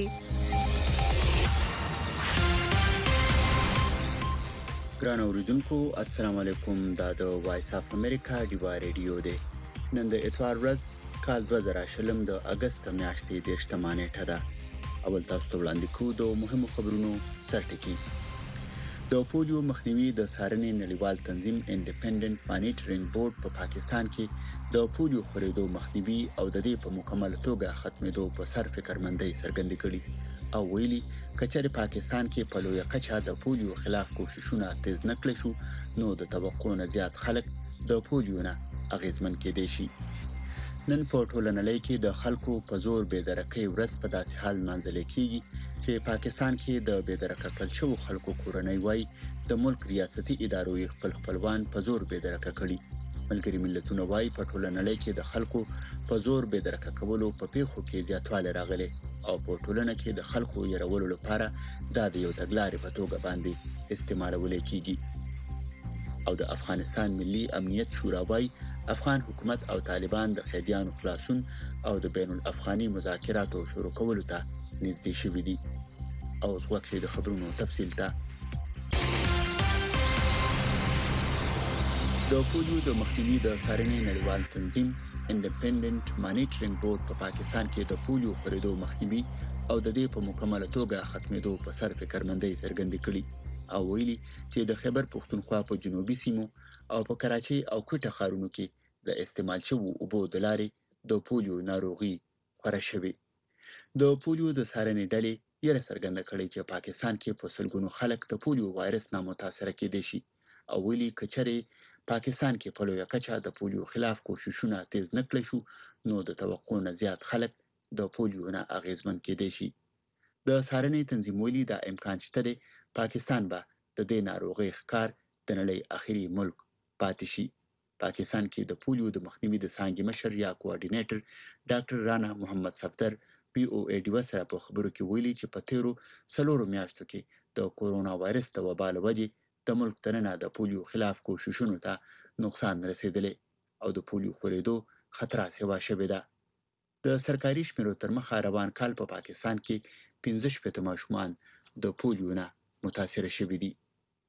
B: ګران اوریدونکو السلام علیکم. دا د وایس اف امریکا دیوا ریډیو دی. نن د اتوار ورځ کال دوه زره شلم د اگست میاشتې د شتمانه ټدا اول تاسو ته وړاندې کوو د مهمو خبرونو سرټکی. د پولیو مخنیوي د څارنې نړیوال تنظیم انډیپندنت مانیټرینګ بورډ په پا پاکستان کې د پولیو خورېدو مخنیوي او د دې په مکمل توګه ختمېدو په سر فکرمندۍ څرګندې کړي او ویلي کچره پاکستان کې په لویه کچه د پولیو خلاف کوششونه تیز نکړي شو نو د توقع نه زیات خلک د پولیو نه اغیزمن کېدي شي. نن په ټوله نړۍ کې د خلکو په زور بېدرکۍ ورځ په داسې حال منځلې کیږي چې پاکستان کې د بېدرکه کړل شوو خلکو کورنۍ وای د ملک ریاستي ادارو خپل خپلوان په زور بېدرکه کړي. ملګري ملتونه وای په ټوله نړۍ کې د خلکو په زور بېدرکه کولو په پیښو کې زیاتوالی راغلی او په ټولنه کې د خلکو يرولو لپاره دا د یو تګلارې په توګه باندې استعمالول کیږي. او د افغانستان ملي امنیت شورا وای افغان حکومت او طالبان د قیدیانو خلاصون او د بین الافغاني مذاکراتو شروع کولو ته نږدې شوي دي. او اوس وخت د خبرونو تفصیل ته. د پولیو د مخنیوي د څارنې نړیوال تنظیم انډیپندنت مانیټرینګ بورډ په پاکستان کې د پولیو خورېدو مخنیوي او د دې په مکمله توګه ختمېدو په سر فکرمندۍ څرګندې کړي او ویلي چې د خیبر پښتونخوا په جنوبي سیمو او په کراچۍ او کوټه ښارونو کې د استعمال شوو اوبو د لارې د پولیو ناروغي خوره شوې. د پولیو د څارنې ډلې یې څرګنده کړې چې پاکستان کې په سلګونو خلک د پولیو وایرس نه متاثره کېدي شي او ویلي کچري پاکستان کې په لویه کچه د پولیو خلاف کوششونه تیز نکړي شو نو د توقع نه زیات خلک د پولیو نه اغیزمن کېدي شي. د څارنې تنظیم ویلي دا امکان شته دی پاکستان به د دې ناروغۍ ښکار د نړۍ اخري ملک پاتې شي. پاکستان کې د پولیو د مخنیوي د څانګې مشر یا کوارډینیټر ډاکټر رانا محمد صفدر پی او ای ډي سره په خبرو کې ویلي چې په تیرو څلورو میاشتو کې د کورونا وایرس د وبا له وجې د ملک دننه د پولیو خلاف کوششونو ته نقصان رسیدلی او د پولیو خورېدو خطر سیوا شوې ده. د سرکاري شمیرو تر مخه روان کال په پا پاکستان کې پنځه شپېته ماشومان د پولیو نه متاثره شوي دي.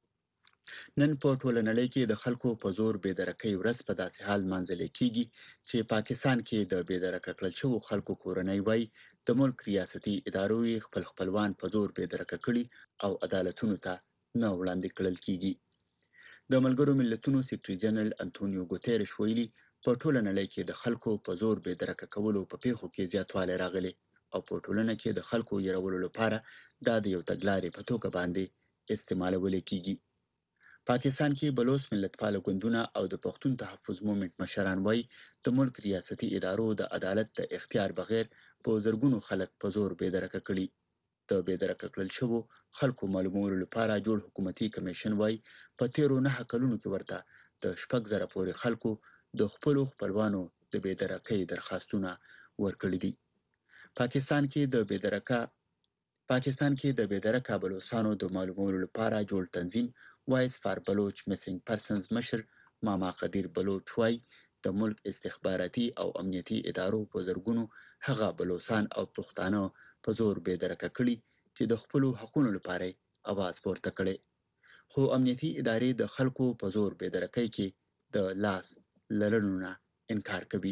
B: نن په ټوله نړۍ کې د خلکو په زور بېدرکۍ ورځ په داسې حال منځلې کیږي چې پاکستان کې د بېدرکه کړل شوو خلکو کورنۍ وای د ملک ریاستي ادارو خپل خپلوان په زور بېدرکه کړي او عدالتونو ته نه وړاندې کړل کیږي. د ملګرو ملتونو سیکرټري جنرال انټونیو ګوتيرش ویلي په ټوله نړۍ کې د خلکو په زور بېدرکه کولو په پیښو کې زیاتوالی راغلی او په ټولنه کې د خلکو يرولو لپاره دا د یو تګلارې په توګه باندې استعمالول کیږي. پاکستان کې بلوچ ملتپال ګوندونه او د پښتون تحفظ مومنټ مشران وای د ملک ریاستي ادارو د عدالت د اختیار بغیر په زرګونو خلک په زور بېدرکه کړي. د بېدرکه کړل شوو خلکو معلومولو لپاره جوړ حکومتي کمیشن وای په تیرو نهه کلونو کې ورته د شپږ زره پورې خلکو د خپلو خپلوانو د بېدرکۍ درخواستونه ورکړي دي. پاکستان کې د بېدرکه پاکستان کې د بېدرکه بلوچستانو د معلومولو لپاره جوړ تنظیم وایس فار بلوچ میسنګ پرسنز مشر ماما قدیر بلوچ وای د ملک استخباراتي او امنیتي ادارو په زرګونو هغه بلوچستان او پښتانه په زور بېدرکه کړي چې د خپلو حقونو لپاره اواز پورته کړي. خو امنیتي ادارې د خلکو په زور بېدرکۍ کې د لاس لرلو نه انکار کوي.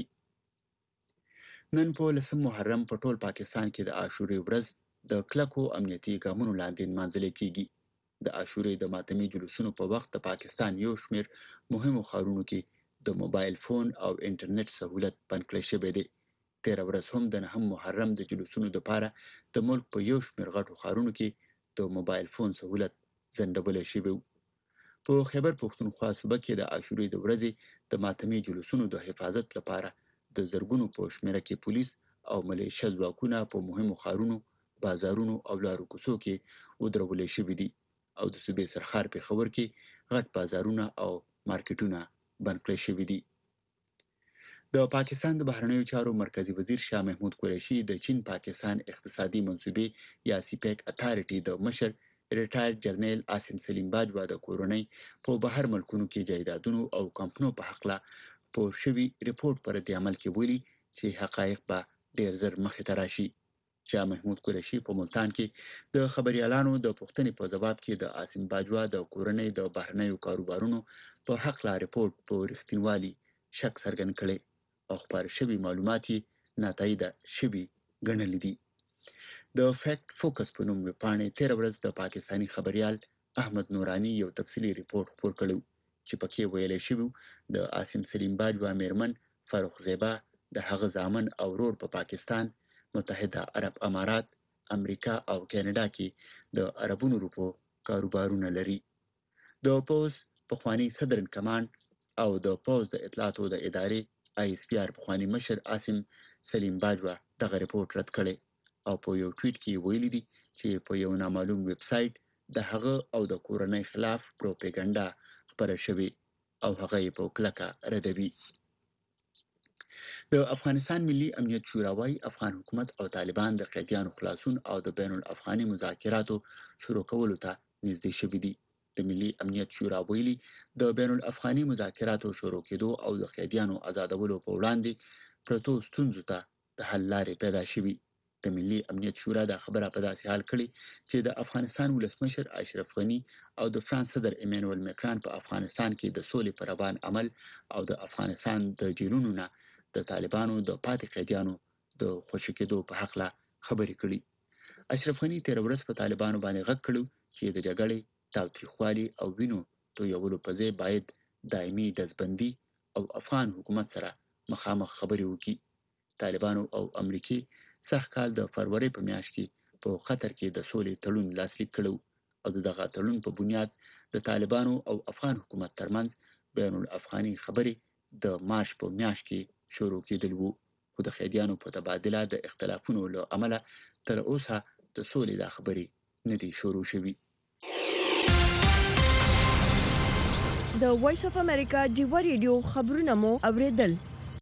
B: نن په لسم محرم په ټول پاکستان کې د عاشورې ورځ د کلکو امنیتي ګامونو لاندې نمانځل کیږي. د عاشورې د ماتمي جلوسونو په وخت د پاکستان یو شمېر مهمو ښارونو کې د موبایل فون او انټرنیټ سہولت بند کړی شوی دی. تیره ورځ هم د نهم محرم د جلوسونو دپاره د ملک په یو شمېر غټو ښارونو کې د موبایل فون سہولت ځنډولی شوی و. په خیبر پښتونخوا صوبه کې د عاشورې د ورځې د ماتمي جلوسونو د حفاظت لپاره د زرګونو په شمېره کې پولیس او ملیشه ځواکونه په مهمو ښارونو، بازارونو او لارو کوڅو کې ودرولې شوي دي او د صوبې سرخار پېښور کې غټ بازارونه او مارکیټونه بند کړای شوي دي. د پاکستان د بهرنیو چارو مرکزی وزیر شاه محمود قریشي د چین پاکستان اقتصادي منصوبې یا سیپیک اتھارټي د مشر ریټایر جرنیل عاصم سلیم باجوا د کورنۍ په بهر ملکونو کې جایدادونو او کمپنو په حقله په شوي ریپورت پر رد عمل کې ویلي چې حقایق به ډیر زر مخې ته راشي. شاه محمود قریشي په ملتان کې د خبريالانو د پوښتنې په ځواب کې د عاصم باجوا د کورنۍ د بهرنیو کاروبارونو په حقله ریپورت په رښتینوالي شک څرګند کړی او خپاره شوي معلومات یې ناتاییده شوي ګڼلي دي. د فیکټ فوکس په نوم ویبپاڼې تېره ورځ د پاکستاني خبریال احمد نوراني یو تفصیلي ریپورت خپور کړی چې پکې ویلی شوي د عاصم سلیم باجوا میرمن فاروق زیبا د هغه زامن او ورور په پاکستان، متحده عرب امارات، امریکا او کاناډا کې د عربونو روپو کاروبارونه لري. د پوز پخوانی صدر کمانډ او د پوز د اطلاعاتو د ادارې آی اس پی آر پخوانی مشر عاصم سلیم باجوا دغه ریپورت رد کړی او په یو ټویټ کې ویلي دي چې په یو نامعلوم ویب سایټ د هغه او د کورنۍ خلاف پروپاګاندا خپره شوې او هغه یې په کلکه ردوي. د افغانستان ملي امنیت شورا وايي افغان حکومت او طالبان د قیدیانو خلاصون او د بین الافغاني مذاکراتو شروع کولو ته نږدې شوي دي. د ملي امنیت شورا ویلي د بین الافغاني مذاکراتو شروع کېدو او د قیدیانو آزادولو په وړاندې پرتو ستونزو ته د حل لارې پیدا شوي. د ملي امنیت شورا دا خبره په داسې حال کړي چې د افغانستان ولسمشر اشرف غني او د فرانس صدر ایمانوئل مکران په افغانستان کې د سولې پر روان عمل او د افغانستان د جیلونو نه د طالبانو د پاتې قیدیانو د خوشي کېدو په حق لا خبرې کړي. اشرف غني تېره ورځ په طالبانو باندې غږ کړی چې د جګړې تاوتریخوالي او وینو تویولو په ځای باید دایمي ډزبندي او افغان حکومت سره مخامخ خبرې وکړي. طالبانو او امریکای سخت کال د فروری په میاشت کې په قطر کې د سولې تړون لاسلیک کړو او د دغه تړون په بنیاد د طالبانو او افغان حکومت ترمنځ بین الافغاني خبرې د مارچ په میاشت کې شروع کېدل وو، خو د قیدیانو په تبادله د اختلافونو له امله تر اوسه د سولې دا خبرې نه دي شروع شوي.
A: د وایس اف امریکا ډیوا ریډیو خبرونه مو اوریدل.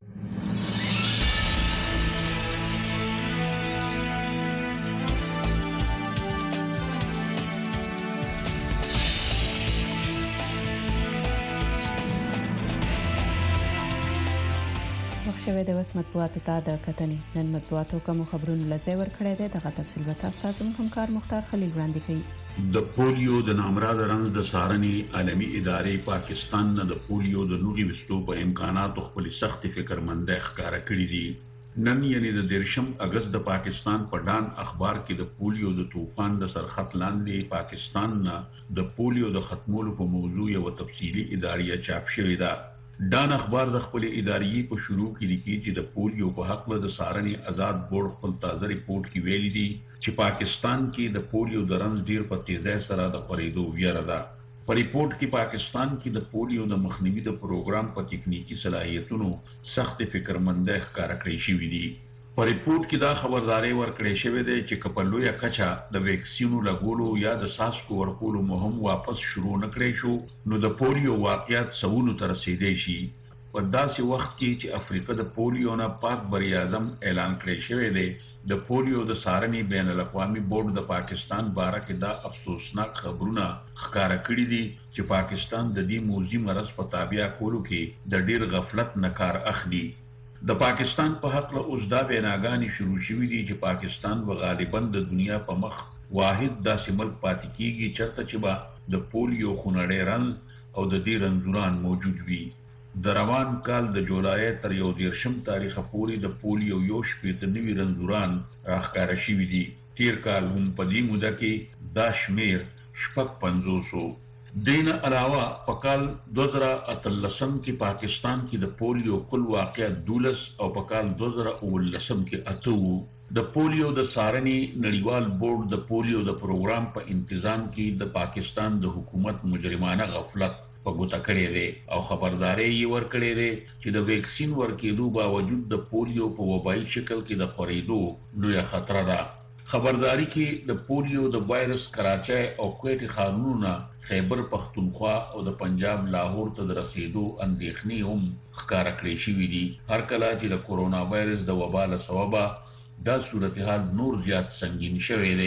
C: شوی د وس مطبوعاتو ته د کتنې نن مطبوعاتو کوم خبرونه لځای ورکړی دی دغه تفصیل به تاسو ته همکار مختار خلیل وړاندې کوي.
Q: د پولیو د نامراد رنځ د سارنې عالمي ادارې پاکستان نه د پولیو د نوغي وستو په امکاناتو خپل سخت فکرمندۍ ښکارا کړې دي. نن یعنی د دیرشم اگست د پاکستان په ډان اخبار کې د پولیو د طوفان د سرخط لاندې پاکستان نه د پولیو د ختمولو په موضوع یو تفصیلی اداریه چاپ شوې ده. ډان اخبار د خپل ادارې په شروع کې لیکي چې د پولیو په حق له د سارنې آزاد بورډ خپل تازه ریپورت کې ویلي دي چې پاکستان کې د پولیو د رنځ ډیر په تیزی سره د خورېدو ویره ده. په ریپورت کې پاکستان کې د پولیو د مخنیوي د پروګرام په تکنیکی صلاحیتونو سخت فکرمندۍ ښکاره کړې شوې دي. په ریپورت کې دا خبرداري ورکړې شوې ده چې کپلویا کچا د ویکسینو لګولو یا د ساسکو ورکولو مهم واپس شروع نکړې شو نو د پولیو واقعیت سونو تر رسیدې شي. په داسې وخت کې چې افریقا د پولیو نه پاک بری اعظم اعلان کړی شوی دی، د پولیو د سارنې بین الاقوامي بورډ د پاکستان باره کې دا افسوسناک خبرونه ښکاره کړي دي چې پاکستان د دې موضوع مرض په تابع کولو کې د ډیر غفلت نه کار اخلي. د پاکستان په حق له اوس دا ویناګانې شروع شوې دي چې پاکستان به غالباً د دنیا په مخ واحد داسې ملک پاتې کیږي چېرته چې به د پولیو خونړی رنځ او د دې رنځوران موجود وي. د روان کال د جولای تر یو دېرشم تاریخه پورې د پولیو یو شپېته نوي رنځوران راښکاره شوي دي. تیر کال هم په دې موده کې دا شمیر شپږ پنځوس و. دین علاوه په کال دوه زره اتلسم کې پاکستان کې د پولیو کل واقعیت دولس او په کال دوه زره اوولسم کې اته وو. د پولیو د سارنې نړیوال بورډ د پولیو د پروګرام په انتظام کې د پاکستان د حکومت مجرمانه غفلت په ګوته کړی دی او خبرداري یې ورکړې ده چې د ویکسین ورکېدو باوجود د پولیو په وبایي شکل کې د خورېدو لویه خطر ده. خبرداري کې د پولیو د وایرس کراچۍ او کویټې ښارونو خیبر پختونخوا او د پنجاب لاهور ته د رسیدو اندېښنې هم ښکاره کړې شوي دي. هر کله چې د کورونا وایرس د وبا له سببه دا صورتحال نور زیات سنگین شوی دی.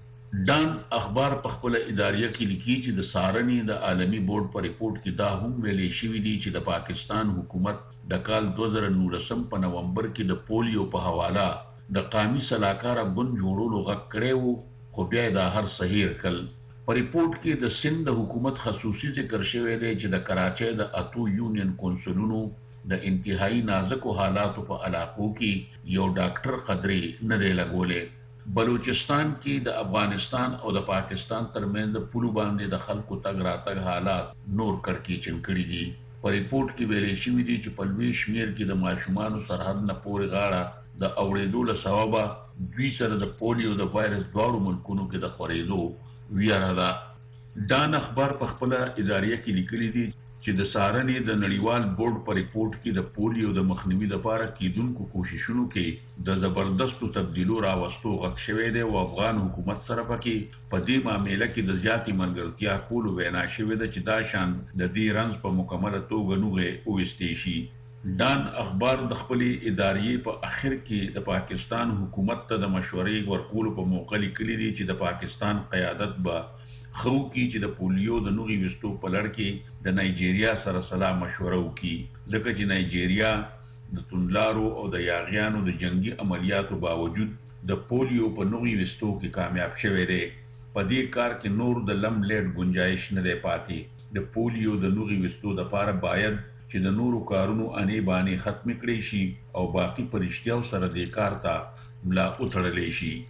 Q: ډان اخبار په خپل اداریه کې لیکي چې د سارنې د عالمي بورډ په ریپورت کې دا هم ویلې شوي دي چې د پاکستان حکومت د کال دوه زره نولسم په نومبر کې د پولیو په حواله د قامي سلاکاره ګوند جوړولو غږ کړی وو، خو بیا یې دا هر صحیح کړل. په ریپورت کې د سند د حکومت خصوصي ذکر شوی دی چې د کراچۍ د اتو یونین کونسلونو د انتهایی نازکو حالاتو په علاقو کې یو ډاکټر قدرې نه دی لګولې. بلوچستان کې د افغانستان او د پاکستان ترمنځ د پولو باندې د خلکو تګ راتګ حالات نور کړکېچن کړي دي. په ریپورت کې ویل شوی دی چې په لوی شمیر کې د ماشومانو سرحد نه پورې غاړه د اورېدو له سببه دوی سره د پولیو د وایرس دواړو ملکونو کې د خورېدو ویره ده. ډان اخبار په خپل اداریه کې لیکلي دي چې د سارنې د نړیوال بورډ په ریپورت کې د پولیو د مخنیوي لپاره کیدونکو کوششونو کې د زبردستو تبدیلو راوستو غږ شوی دی او افغان حکومت سره پکې په دې معاملې کې د زیاتې ملګرتیا کولو وینا شوې ده چې دا شان د دې رنځ په مکمله توګه نوغې اوستې شي. ډان اخبار د خپل ادارې په اخر کې د پاکستان حکومت ته د مشورې ورکولو په موقع لیکلي دي چې د پاکستان قیادت به خو کی چې د پولیو د نوغي وستو په لړ کې د نایجیریا سره سلا مشوره وکړي ځکه چې نایجیریا د توندلارو او د یاغیانو د جنگي عملیاتو باوجود د پولیو په نوغي وستو کې کامیاب شوه دی. په دې کار کې نور د لم لیډ گنجائش نه دی پاتې. د پولیو د نوغي وستو د لپاره باید چې د نورو کارونو انې باندې ختم کړي شي او باقی پرشتیاو سره د کار ته ملا وتړلې شي.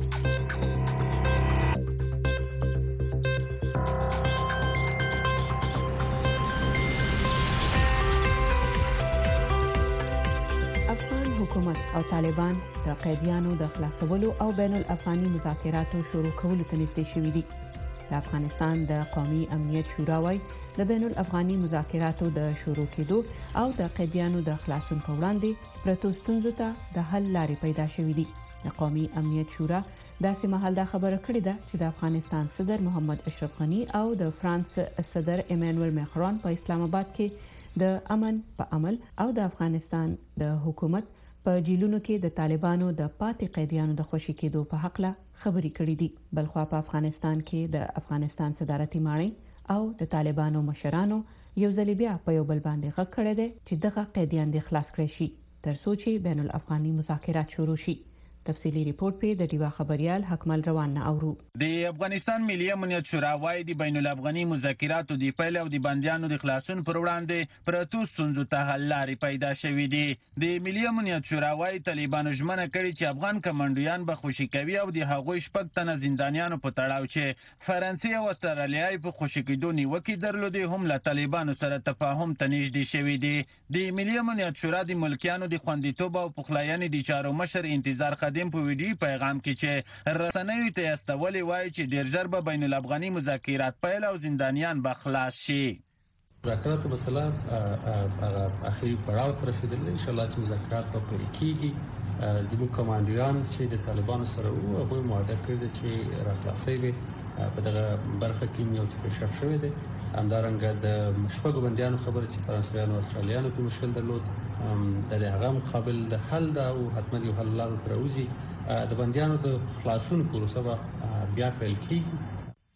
C: حکومت او طالبان د قیدیانو د خلاصولو او بین الافغاني مذاکراتو شروع کولو ته نږدې شوي دي. د افغانستان د قومي امنیت شورا وايي د بین الافغاني مذاکراتو د شروع کېدو او د قیدیانو د خلاصون په وړاندې پرتو ستونزو ته د حل لارې پیدا شوې دي. د قومي امنیت شورا داسې مهال دا خبره کړې ده چې د افغانستان صدر محمد اشرف غني او د فرانس صدر ایمانوئل ماکرون په اسلام آباد کې د امن په عمل او د افغانستان د حکومت په جیلونو کې د طالبانو د پاتې قیدیانو د خوشي کېدو په حق لا خبري کړې دي. بلخوا په افغانستان کې د افغانستان صدارتي ماڼۍ او د طالبانو مشرانو یو ځل بیا په یو بل باندې غږ کړی دی چې دغه قیدیان د خلاص کړي شي تر څو چې بین الافغاني مذاکرات شروع شي. تفصیلی ریپورت په د ډیوا خبريال حکمل روان نه اورو.
R: د افغانستان ملي امنیت شورا وايي د بین الافغاني مذاکراتو د پیل او د بنديانو د خلاصون پر وړاندې پرتو ستونزو ته حل لارې پیدا شوې دي. د ملي امنیت شورا وايي طالبانو ژمنه کړې چې افغان کمانډویان به خوشي کوي او د هغوی شپږ تنه زندانیانو په تړاو چې فرانسې او استرالیای په خوشي کېدو نیوکې درلودې هم له طالبانو سره تفاهم ته نږدې شوي دي. د ملي امنیت شورا د ملکیانو د خوندیتوب او پخلاینې د چارو مشر انتظار خادم په ویډیو پیغام کې چې رسنیو ته استولې وایي چې ډیر ژر به بین الافغاني مذاکرات پیل او زندانیان به خلاص شي.
S: مذاکرات مثلا هغه اخیری پړاو ته رسیدل ان شاء الله چې مذاکرات په پیل کېږي. زموږ کمانډیان چې د طالبانو سره وو هغه معاهده کړې چې راخلاصي وي په دغه برخه کې یو څه شف شوی دی. همدارنګه د مشفق بندیانو خبره چې فرانسویانو او استرالیانو په مشکل درلود د هغه مقابل د حل دا او حتمي یو حل لارو تروزی د بندیانو د خلاصون پروسه بیا پیل کیږي.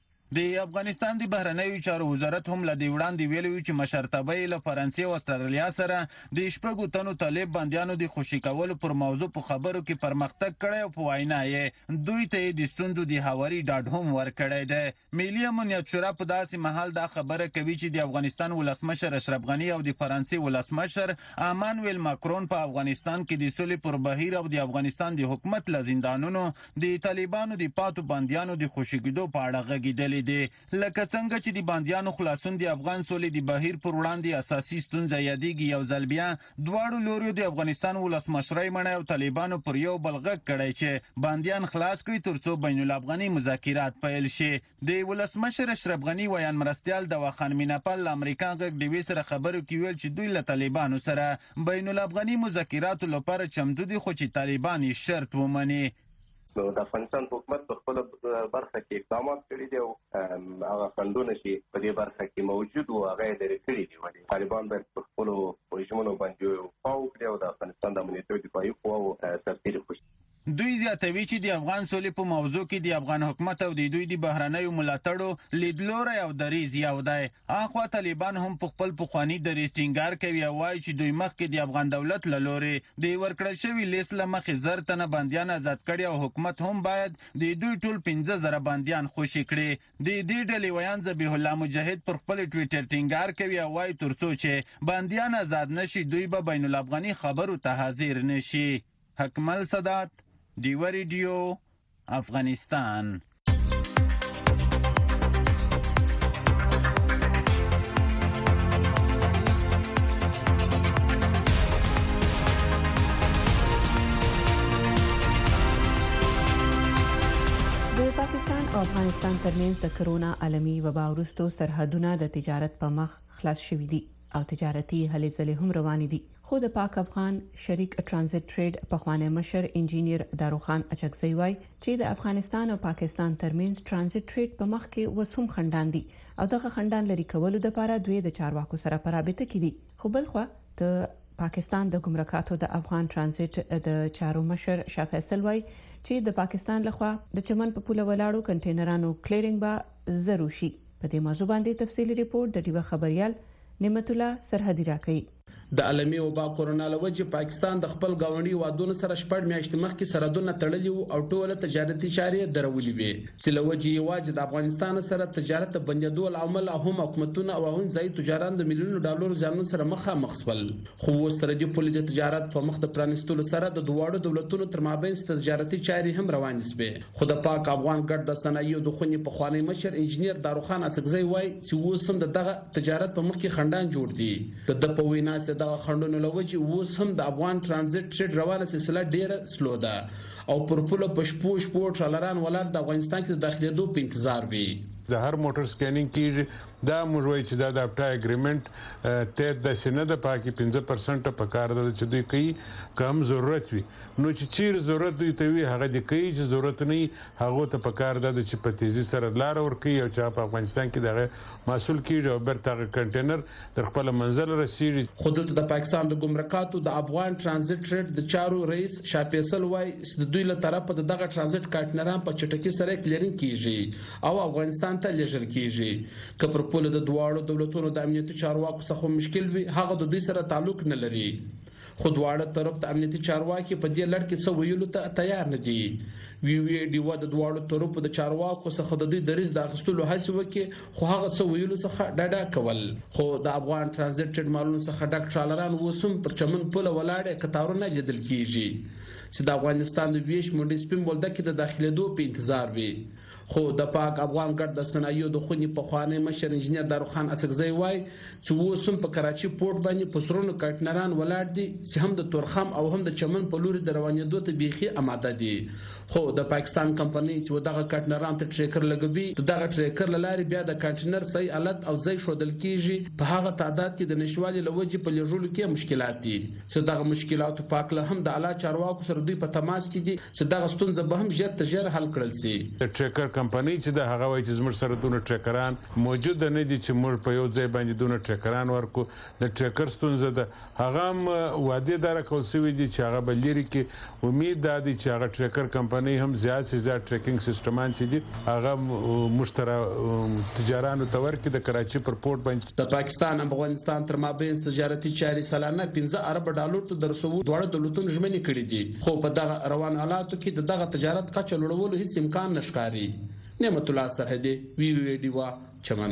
R: د افغانستان د بهرنیو چارو وزارت هم له دې وړاندې ویلي چې مشرتابه له فرانسې او استرالیا سره د شپږو تنو طالب بندیانو د خوشي کولو پر موضوع په خبرو کې پرمختګ کړی او په وینا یې دوی ته د ستوندو د هواري ډاډ هم ورکړی دی. ملي امنیت شورا په داسې مهال دا خبره کوي چې د افغانستان ولسمشر اشرف غني او د فرانسې ولسمشر ایمانوئل ماکرون په افغانستان کې د سولې پر بهیر او د افغانستان د حکومت له زندانونو د طالبانو د پاتو بندیانو د خوشي کېدو په اړه غږیدلې دي. لکه څنګه چې د بندیانو خلاصون د افغان سولې د بهیر پر وړاندې اساسي ستونزه یادېږي. یو ځل بیا دواړو لوريو د افغانستان ولسمشرۍ مڼه او طالبانو پر یو بل غږ کړی چې بندیان خلاص کړي ترڅو بین الافغاني مذاکرات پیل شي. د ولسمشر اشرف غني ویان مرستيال د واخان میناپال امریکا غږ د ویسره خبرو کې ویل چې دوی له طالبانو سره بین الافغاني مذاکراتو لپاره چمتو دي خو چې طالبان یې شرط ومني.
T: د افغانستان حکومت په خپل برخه کې اقدامات کړي دي او هغه فندونه چې په دې برخه کې موجود وو هغه لري کړي دي. طالبان باید په خپل پوزیشنونو باندې پاو کړي او د افغانستان د امنیتي دفاعي قواو سرتیري خوشي.
R: دوی زیاتوي چې د افغان سولې په موضوع کې د افغان حکومت او د دوی د بهرنیو ملاتړو لیدلوری او دریځ یو دی. اخوا طالبان هم په خپل پخواني دریځ ټینګار کوي او وایي چې دوی مخکې د افغان دولت له لوري د ورکړل شوي لیست له مخې زر تنه بندیان آزاد کړي او حکومت هم باید د دوی ټول پنځه زره بندیان خوشي کړي. د دې ډلې ویان ذبیح الله مجاهد پر خپل ټویټر ټینګار کوي او وایي ترڅو چې بندیان آزاد نشي دوی به بین الافغاني خبرو ته حاضر نشي. حکمل صدات ډیوا ریډیو افغانستان.
C: د پاکستان او افغانستان ترمنځ د کرونا عالمي وبا وروسته سرحدونه د تجارت په مخ خلاص شوي دي او تجارتي هلې ځلې هم روانې دي. خو د پاک افغان شریک ترانزیت ټریډ پخوانی مشر انجینیر داروخان اچکزی وای چې د افغانستان او پاکستان ترمنځ ترانزیت ټریډ په مخ کې وسوم خندان دي او دغه خندان لري کولو لپاره دوی د چارواکو سره په رابطه کې دي. خو بل خو د پاکستان د ګمرکاتو د افغان ترانزیت د چارو مشر شاه فیصل وای چې د پاکستان لخوا د چمن په پوله ولاړو کنټینرانو کلیرینګ به ضروري شي. په دې موضوع باندې تفصیلي ریپورت د ډیوه خبريال نعمت الله سرحدي راکړي.
U: د عالمي وبا کورونا لوجه پاکستان د خپل گاونډي وادونو سره شپږ میاشتې مخکې سرحدونه تړلي او ټول تجارتي چارې درولې وي چې لوجه یوازې د افغانستان سره تجارت بندیدو عمل هم حکومتونه او هم ځای تجاران د میلیونونو ډالر زیانونو سره مخامخ شول. خو سره د پولیس تجارت په مخ د پرانستلو سره د دوه دولتونو تر مابین تجارتي چارې هم روانې سوې. خو د پاک افغان ګډ د صنایعو د خونی په خوانی مشر انجینیر داروخان اڅکزی وای چې وسم دغه تجارت په مخ کې خندان جوړ دي. د په وینا سره د خندونو لوجه اوس هم د افغان ترانزیت ټریډ روانه سلسله ډیره سلو ده او پر پوله پښپو شپو ټرالران ولر د افغانستان کې د داخليدو په انتظار وي.
V: د هر موټر سکینینګ کیږي دا موږ وایي چې دا د اپټا اګریمنت ته د سینده پاکي پنځه پرسنټ په کار د چې دوی کوي کم ضرورت وي نو چې چیر ضرورت دوی ته وي هغه د کوي چې ضرورت نه هغه ته په کار د چې په تیزی سره لار ور کوي او چې په افغانستان کې دغه مسول کیږي او برتاغه کنټینر در خپل منزل رسیږي.
U: خود د پاکستان د ګمرکاتو د افغان ترانزیت ټریډ د چارو رئیس شاه فیصل وای د دوی له طرفه دغه ترانزیت کارتنران په چټکی سره کلیرینګ کیږي او افغانستان ته لیږل کیږي. کپر پوله د دواړو دولتونو د امنیتي چارواکو څخه مشکل وي هغه د دوی سره تعلق نه لري. خو دواړه طرف د امنیتي چارواکي په دې لړ کې څه ویلو ته تیار نه دي. وی وی ډي و د دواړو طرفو د چارواکو څخه د دوی دریز د اخستلو هڅه وکړي خو هغه څه ویلو څخه ډډه کول. خو د افغان ترانزیت ټریډ مالونو څخه ډک ټرالران وسوم پر چمن پوله ولاړ کتارونه لیدل کیږي چې د افغانستان د ویش منډي سپین بولده کې د داخليدو په انتظار وي. خو د پاک افغان ګډ د صنایعو د خونی په خوانی مشر انجینیر داروخان اڅکزی وای چې وسوم په کراچي پورت باندې پسرونو کارتنران ولاړ دي چې هم د تورخم او هم د چمن په لوري د روانېدو ته بيخي آماده دي. خو د پاکستان کمپنۍ چې دغه کارتنران ته ټریکر لګوي دغه ټریکر لاري بیا د کانټینر صحیح حالت او ځای شودل کیږي په هغه تعداد کې د نشوالي لوجه په لږولو کې مشکلات دي. چې دغه مشکلات په اړه هم د اعلی چارواکو سره دوی په تماس کې دي چې دغه ستونزه به هم ژر تر ژره حل کړل شي.
V: ټریکر کمپنۍ چې د هغه وایي چې زموږ سره دونه ټریکران موجود نه دي چې موږ په یو ځای باندې دونه ټریکران ورکو. د ټریکر ستونزه ده هغه هم وعده دار کول سوي دي چې هغه بلری کې امید ده چې هغه ټریکر کمپنۍ هم زیات سي زیات ټریکینګ سیستمان چې دي هغه مشترک تجارانو تور کې د کراچي پر پورت باندې
U: د پاکستان او افغانستان تر مابین تجارتي چارې سالانه پنځه ارب ډالر ته درسو دواړه دولتونو ژمنې کړې دي. خو په دغه روان حالاتو کې د دغه تجارت کچه لوړولو هیڅ امکان نشکاري. نعمت الله سرحدي وی وی ډیوا چمن.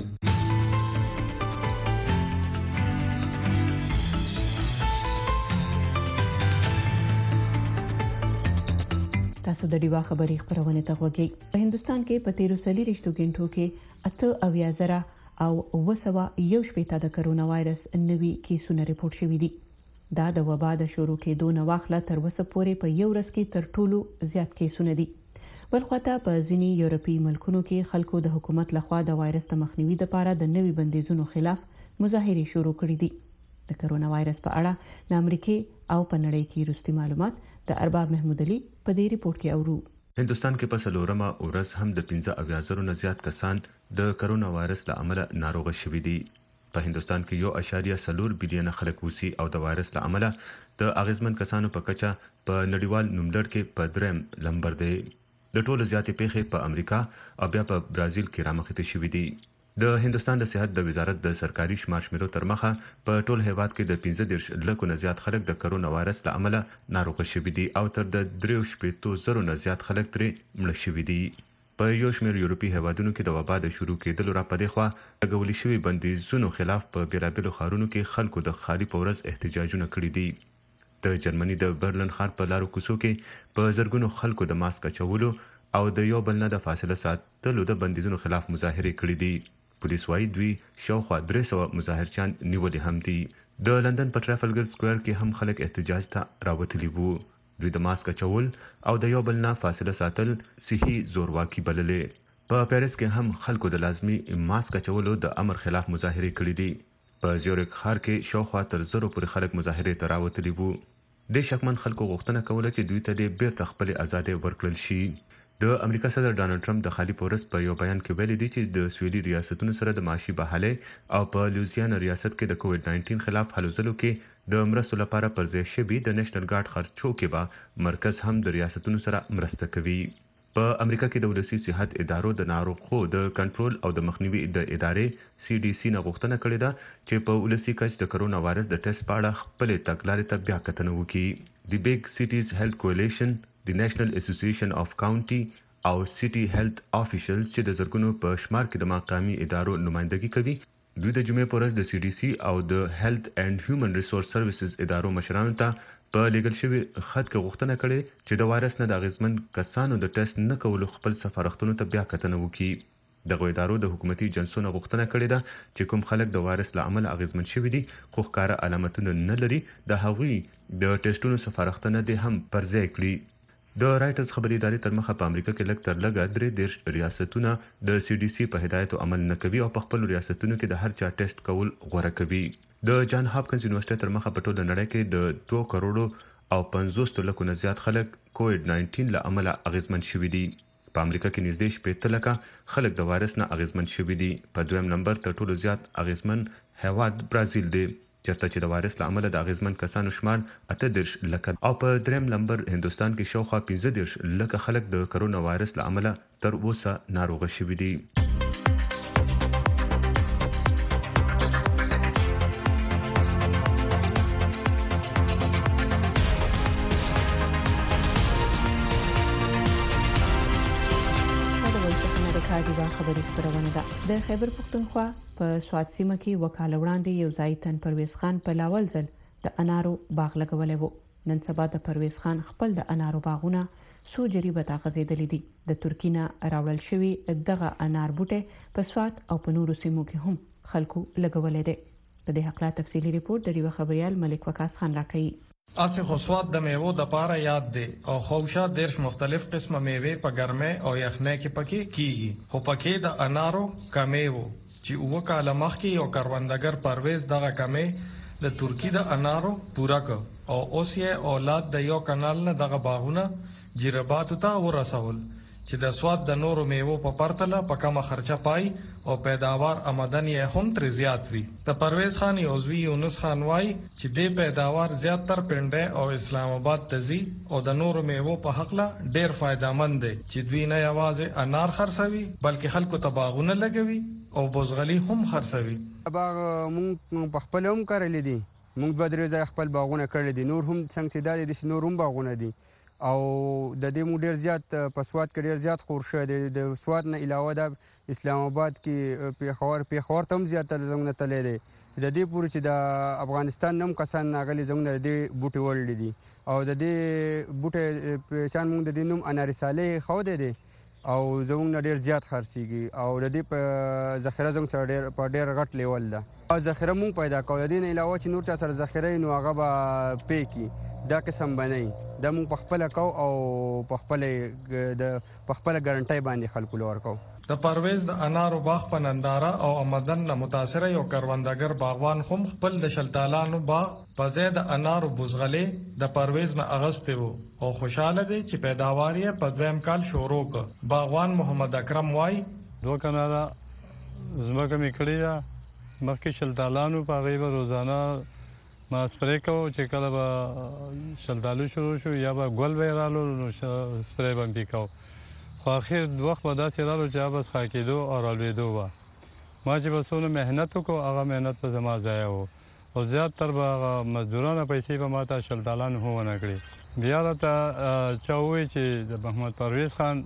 C: تاسو د ډیوا خبري خبرونه ته وګورئ. په هندستان کې په تیرو سلي رښتو غنټو کې اته اویا زره او وسوا یو شپېته د کرونا وایرس نوي کیسونه ریپورت شوي دي. دا د وبا د شروع کېدو نه واخله تر وسه پورې په یو ورځ کې تر ټولو زیات کیسونه دي. بلخواته په ځینی یورپی ملکونو کې خلکو د حکومت لخوا د وایرس د مخنیوي لپاره د نوي بندیزونو خلاف مظاهرې شروع کړې دي. د کرونا وایرس په اړه د امریکای او په نړۍ کې روسي معلومات د ارباب محمود علي په دې ریپورت کې اورو.
W: هندستان کې په سلورمه ورځ هم د پنځه اویا زره نه زیات کسان د کرونا وایرس له امله ناروغ شوي دي. په هندستان کې یو اشاریه څلور بلین خلک اوسي او د وایرس له امله د اغیزمن کسانو په کچه په نړیوال نوملړ کې په دریم لمبر دی. د ټولو زیاتې پیښې په امریکا او بیا په برازیل کې رامخته شوې دي. د هندستان د صحت د وزارت د سرکاري شمارشمیرو تر مخه په ټول هیواد کې د پنځه دېرش لکو نه زیات خلک د کرونا وایرس له امله ناروغ شوي دي او تر د درې شپېتو زرو نه زیات خلک ترې مړه شوي دي. په یو شمېر یورپي هیوادونو کې د وبا د شروع کېدلو را پدې خوا لګولې شوي بندیزونو خلاف په بیلابېلو ښارونو کې خلکو د خالي په ورځ احتجاجونه کړي دي. د جرمني د برلن ښار په لارو کوڅو کې په زرګونو خلکو د ماسک اچولو او د یو بل نه د فاصله ساتلو د بندیزونو خلاف مظاهرې کړې دي. پولیس وايي دوی شاوخوا درې سوه مظاهرچیان نیولي هم دي. د لندن په ټرافلګر سکوير کې هم خلک احتجاج ته راوتلي وو. دوی د ماسک اچول او د یو بل نه فاصله ساتل صحي زورواکي بللې. په پیرس کې هم خلکو د لازمي ماسک اچولو د امر خلاف مظاهرې کړې دي. په زیورخ ښار کې شاوخوا تر زرو پورې خلک مظاهرې ته راوتلي وو. د شکمن خلکو غوښتنه کوله چې دوی ته د بیرته خپل ازادي ورکړل شي. د امریکا صدر ډانلډ ټرمپ د خالي پورس په یو بیان کې ویلي دي چې د سویلي ریاستونو سره د معاشي بحالۍ او په لوزیانا ریاست کې د کووډ ناینټین خلاف هلو ځلو کې د مرستو لپاره پر ځای شوي د نېشنل ګارد خرچو کې به مرکز هم د ریاستونو سره مرسته کوي. په امریکا کې د ولسي صحت ادارو د ناروغو د کنټرول او د مخنیوي د ادارې سی ډي سی نه غوښتنه کړې ده چې په ولسي کچ د کرونا وایرس د ټیسټ په اړه خپل تګلارې ته بیا کتنه وکړي. د بیگ سټیز هیلث کولیشن، د نېشنل اسوسییشن اف کاونټي او سټي هیلث افیشلز چې د زرګونو په شمار کې د مقامي ادارو نمائندګي کوي، دوی د جمعې په ورځ د سی ډي سی او د هیلث اینڈ هیومن ریسورس سروسز ادارو مشرانو ته په لیږل شوي خط کې غوښتنه کړې چې د وایرس نه د اغېزمن کسانو د ټیسټ نه کولو خپل سفارښتونو ته بیا کتنه وکړي. دغه ادارو د حکومتي جنسونو غوښتنه کړې ده چې کوم خلک د وایرس له امله اغېزمن شوي دي خو ښکاره علامتونه نه لري، د هغوی د ټیسټونو سفارښتنه دې هم پر ځای کړي. د رایټرز خبري ادارې تر مخه په امریکا کې لږ تر لږه درې دېرش ریاستونه د سی ډي سی په هدایتو عمل نه کوي او په خپلو ریاستونو کې د هر چا ټیسټ کول غوره کوي. د جان هاپکنز یونیورسيټي تر مخه په ټوله نړۍ کې د دوه کروڑو او پنځوس لکو نه زیات خلک کووډ ناینټین له امله اغېزمن شوي دي. په امریکا کې نږدې شپېته لکه خلک د وایرس نه اغېزمن شوي دي. په دویم نمبر تر ټولو زیات اغېزمن هیواد برازیل دی چېرته چې د وایرس له امله د اغېزمن کسانو شمار اته دېرش لکه او په دریم نمبر هندوستان کې شاوخوا پنځه دېرش لکه خلک د کرونا وایرس له امله تر اوسه ناروغه شوي دي.
C: خبري خبرونه ده. د خیبر پښتونخوا په سوات سیمه کې وکاله وړاندې یو ځای تن پرویز خان په لاول ځل د انارو باغ لګولې وو. نن سبا د پرویز خان خپل د انارو باغونه سو جریبه تا غزیدلې دي. د ترکینا راوړل شوی دغه انار بوټي په سوات او په نورو سیمو کې هم خلکو لګولې دي. په دې حق لا تفصیلی ریپورت د ریو خبريال ملک وقاص خان راکړي.
D: اسه خصوصات د میوو د پاره یاد دي او خوشا ډېر مختلف قسمه میوه په ګرمه او یخنه کې پکې کیږي. خو پکې د انارو کمیو چې وو کاله مخکې یو کاروندګر پرویز دغه کمې د ترکی د انارو پورا ک او اوس یې اولاد د یو کانال نه دغه باغونه جربات ته ورسول چې د سواد د نورو میوو په پرتله په کمه خرچه پای او پیداوار آمدن یې هم تر زیات وي. د پرویز خان یوزوی یونس خان وای چې د پیداوار زیات تر پنده او اسلام آباد تزي او د نورو میوو په حق لا ډیر فائدمن دي چې دوی نه یوازې انار خرڅوي بلکې خلکو ته باغونه لګوي او بوزغلي هم خرڅوي.
G: باغ مونږ په خپل هم کړل دي، مونږ به درې ځای خپل باغونه کړل دي، نور هم څنګه چې د نور هم باغونه دي او د دې مو ډیر زیات په سواد کې ډیر زیات خور شه د سواد نه علاوه د اسلام آباد کې پیښور پیښور تم زیات زنګ نه تللی دی. د دې پورې چې د افغانستان نم کسان ناغلي زنګ نه دي بوټي ورلې دي او د دې بوټي پېچان مونږ د دې نوم انارساله خو دی او زموږ نه ډیر زیات خرڅيږي او د دې په ذخیره زموږ سره ډیر په ډیر غټ لیول ده. او ذخیره مونږ پیدا کوو، د دې نه علاوه چې نور چا سره ذخیره نو هغه به پېکی دا قسم باندې دا مونږ په خپل کو او په خپل د په خپل ګارانټي باندې خلکو لور کو.
D: د پرویز د انارو باغ په ننداره او آمدن نه متاثر یو کروندګر باغوان هم خپل د شلتالانو باغ په ځای د انارو بوزغلې د پرویز نه اغسته وو او خوشاله دي چې پیداوار یې په دویم کال شروع ک. باغوان محمد اکرم وای
H: دوه کناله زمکه میکړی دا مخکې شلتالانو په غیبه روزانه ما سپری کوو چې کله به شلتالو شروع شو یا به ګل به رالو نو سپری به پې کوو. خو اخر وخت به داسې رالو چې بس ښه کېدو او رالوېدو به ما چې به څونه محنت وکړو هغه محنت به زما ضایع و او زیاتتر به هغه مزدورانه پیسې به ما ته شلتالانو هم ونه کړي. بیا راته چا ووایي چې د محمد پرویز خان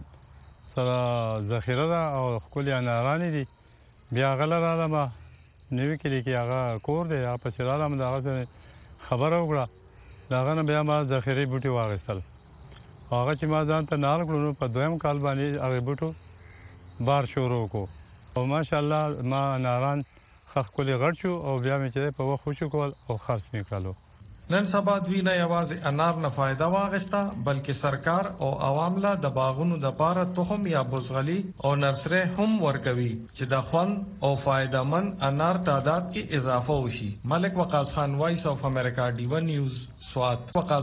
H: سره ذخیره ده او ښکلې انارانې دي. بیا هغه له رالمه نوي کلي کې هغه کور دی، هغه پسې رالم د هغه سره خبره وکړه، د هغه نه بیا ما ذخیرې بوټي واخیستل هغه چې ما ځان ته نال کړو په دویم کال باندې هغه بوټو بار شروع کو او ماشاءالله ما ناران خخ کولې غړ شو او بیا مې چې په وخت شو کول او خاص مې کړلو.
D: نن سبا دوی نه یوازې انار نه فائدہ واغستا بلکې سرکار او عوام لا د باغونو د پاره تخم یا بوزغلي او نرسري هم ورکوي چې د خوند او فائدہ من انار تعداد کې اضافه وشي. ملک وقاص خان، وایس اف امریکا، ډیو نیوز، سوات. وقاص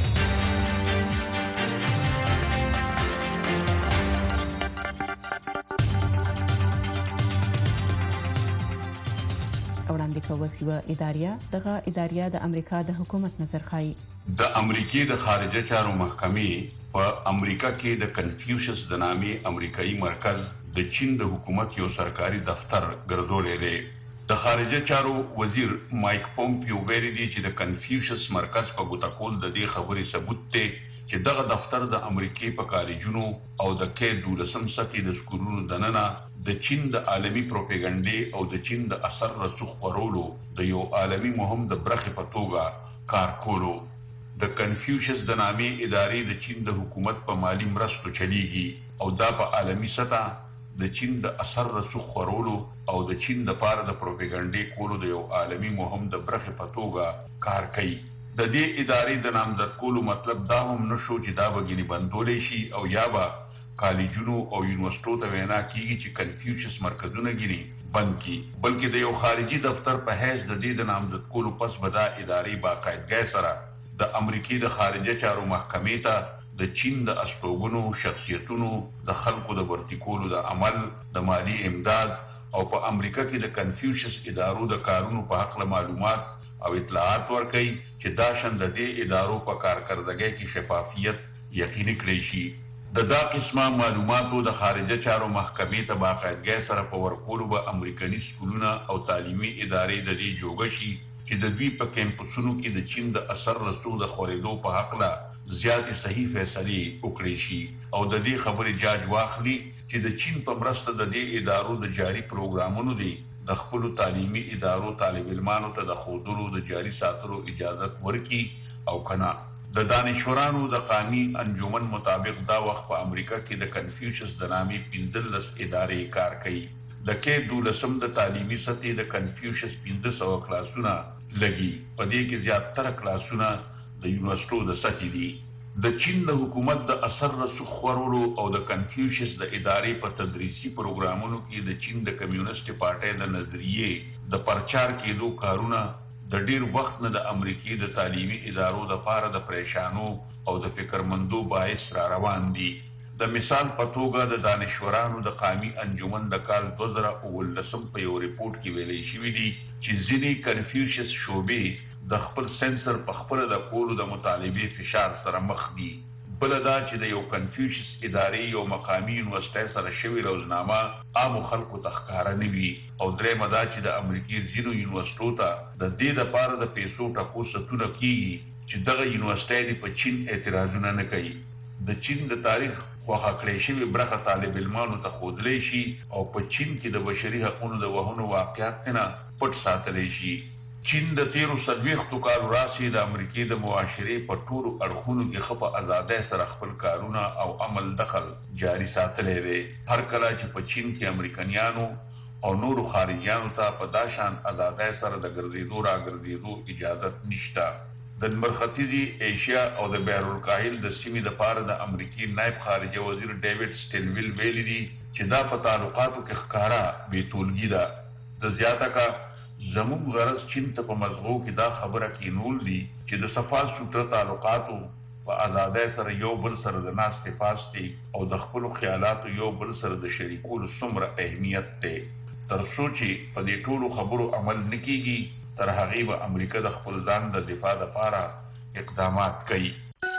C: وړاندې کوي چې اداریا دغه اداریا د امریکا د حکومت نظر خایي.
Q: د امریکای د خارجه چارو محکمې په امریکا کې د کنفیوشس د نامې امریکایي مرکز د چین د حکومت یو سرکاري دفتر ګرځولې دی. د خارجه چارو وزیر مایک پومپیو ویلي دی چې د کنفیوشس مرکز په ګوتکول د دې خبرې ثبوت دی چې دغه دفتر د امریکای په کالجونو او د کې دولسم سطحې د سکولونو دننه د چین د عالمي پروپاګاندا او د چین د اثر رسوخ خورولو د یو عالمي مهم د برخې په توګه کار کولو. د کنفیوشس د نامې ادارې د چین د حکومت په مالی مرستو چلیږي او دا په عالمي سطح د چین د اثر رسوخ خورولو او د چین د پاره د پروپاګاندا کولو د یو عالمي مهم د برخې په توګه کار کوي. د دې ادارې د نامزد کولو مطلب دا هم نشو چې دا بګینی بندولې شي او یا به کالجونو او یونیورسيټو ته وینا کیږي چې کنفیوشس مرکزونه ګینی بند کی، بلکې د یو خارجي دفتر په حیث د دې د نامزد کولو پس به دا ادارې باقاعدګۍ سره د امریکای د خارجه چارو محکمې ته د چین د استوګنو شخصیتونو د خلکو د ورتي کولو د عمل د مالی امداد او په امریکا کې د کنفیوشس ادارو د کارونو په حق له معلومات او اطلاعات ورکړي چې دا شند د دې ادارو په کارکردګۍ کې شفافیت یقیني کړی شي. د دا قسمه معلوماتو د خارجه چارو محکمې ته باقاعدګۍ سره په ورکولو به امریکایي سکولونه او تعلیمي ادارې د دې جوګه شي چې د دوی په کیمپسونو کې د چین د اثر رسوخ د خورېدو په حق له زیاتې صحیح فیصلې وکړي شي او د دې خبرې جاج واخلي چې د چین په مرسته د دې ادارو د جاري پروګرامونو دی د خپل تعلیمي ادارو طالب علمانو ته د خودلو د جاري ساتلو اجازه ورکړي او کنه. د دانشورانو د قانوني انجمن مطابق دا وخت په امریکا کې د کنفیوشس د نامې پنځلس ادارې کار کوي. د کې دولسم د تعلیمي سطحې د کنفیوشس پنځه سوه کلاسونه لګي، په دې کې زیاتره کلاسونه د یونیورسيټو د سطحې دي. د چین د حکومت د اثر رسوخ خورولو او د کنفیوشس د ادارې په تدریسي پروګرامونو کې د چین د کمیونست پارټۍ د نظریې د پرچار کېدو کارونه د ډیر وخت نه د امریکای د تعلیمي ادارو د پاره د پریشانو او د فکرمندو باعث را روان دي. د مثال په توګه د دانشورانو د قومي انجمن د کال دوه زره اوولسم په یو ریپورت کې ویلي شوی دی چې ځینې کنفیوشس شوبې د خپل سنسر په خپل د کولو د مطالبې فشار سره مخ دي. بل دا چې د یو کنفیوشس ادارې یو مقامی یونیورسيټي سره شوی روزنامه عام خلکو ته ښکارا نه وي او درېمه دا چې د امریکای ځینو یونیورسيټو ته د دې لپاره د پیسو ټاکو ستونه کیږي چې دغه یونیورسيټي په چین اعتراضونه نه کوي. د چین د تاریخ خواخا کړی شوی برخه طالب علمانو ته ښودلی شي او په چین کې د بشري حقونو د وهنو واقعیت نه پټ ساتلی شي. چین د تیرو څلوېښتو کالو راسې د امریکای د معاشرې په ټولو اړخونو کې ښه په ازادۍ سره خپل کارونه او عمل دخل جاري ساتلی دی. هر کله چې په چین کې امریکنیانو او نورو خارجیانو ته په دا شان ازادۍ سره د ګرځېدو راګرځېدو اجازت نشته. د مرختیزي ایشیا او د بحرالکاهل د سیمې دپاره د امریکای نایب خارجه وزیر ډیوډ سټیلویل ویلي دي چې دا په تعلقاتو کې ښکاره بې ټولګي ده. د زیاته کا زموږ غرض چین ته په مزغو کې دا خبره کینول دي چې د صفا سوتره تعلقاتو په ازادۍ سره یو بل سره د ناستې پاستې او د خپلو خیالاتو یو بل سره د شریکولو څومره اهمیت دی. تر څو چې په دې ټولو خبرو عمل نه کیږي تر هغې به امریکا د خپل ځان د دفاع لپاره اقدامات کوي.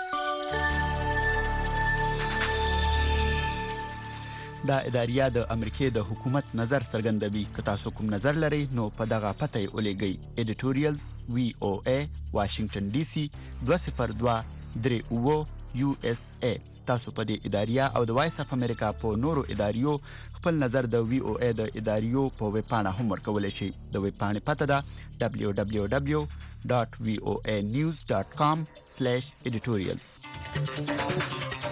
B: دا اداریه د امریکای د حکومت نظر څرګندوي. که تاسو کوم نظر لرئ نو په دغه پته یې ولیږئ. ایډیټوریل وی او ای واشنگټن ډي سي دوه صفر دوه درې اوه یو اس ای. تاسو په دې اداریه او د وایس اف امریکا په نورو اداریو خپل نظر د وی او ای د اداریو په ویب پاڼه هم ورکولای شئ. د ویب پاڼې پته ده دبليو دبليو دبليو ډاټ وی او ای نیوز ډاټ کام سلیش ایډیټوریالز.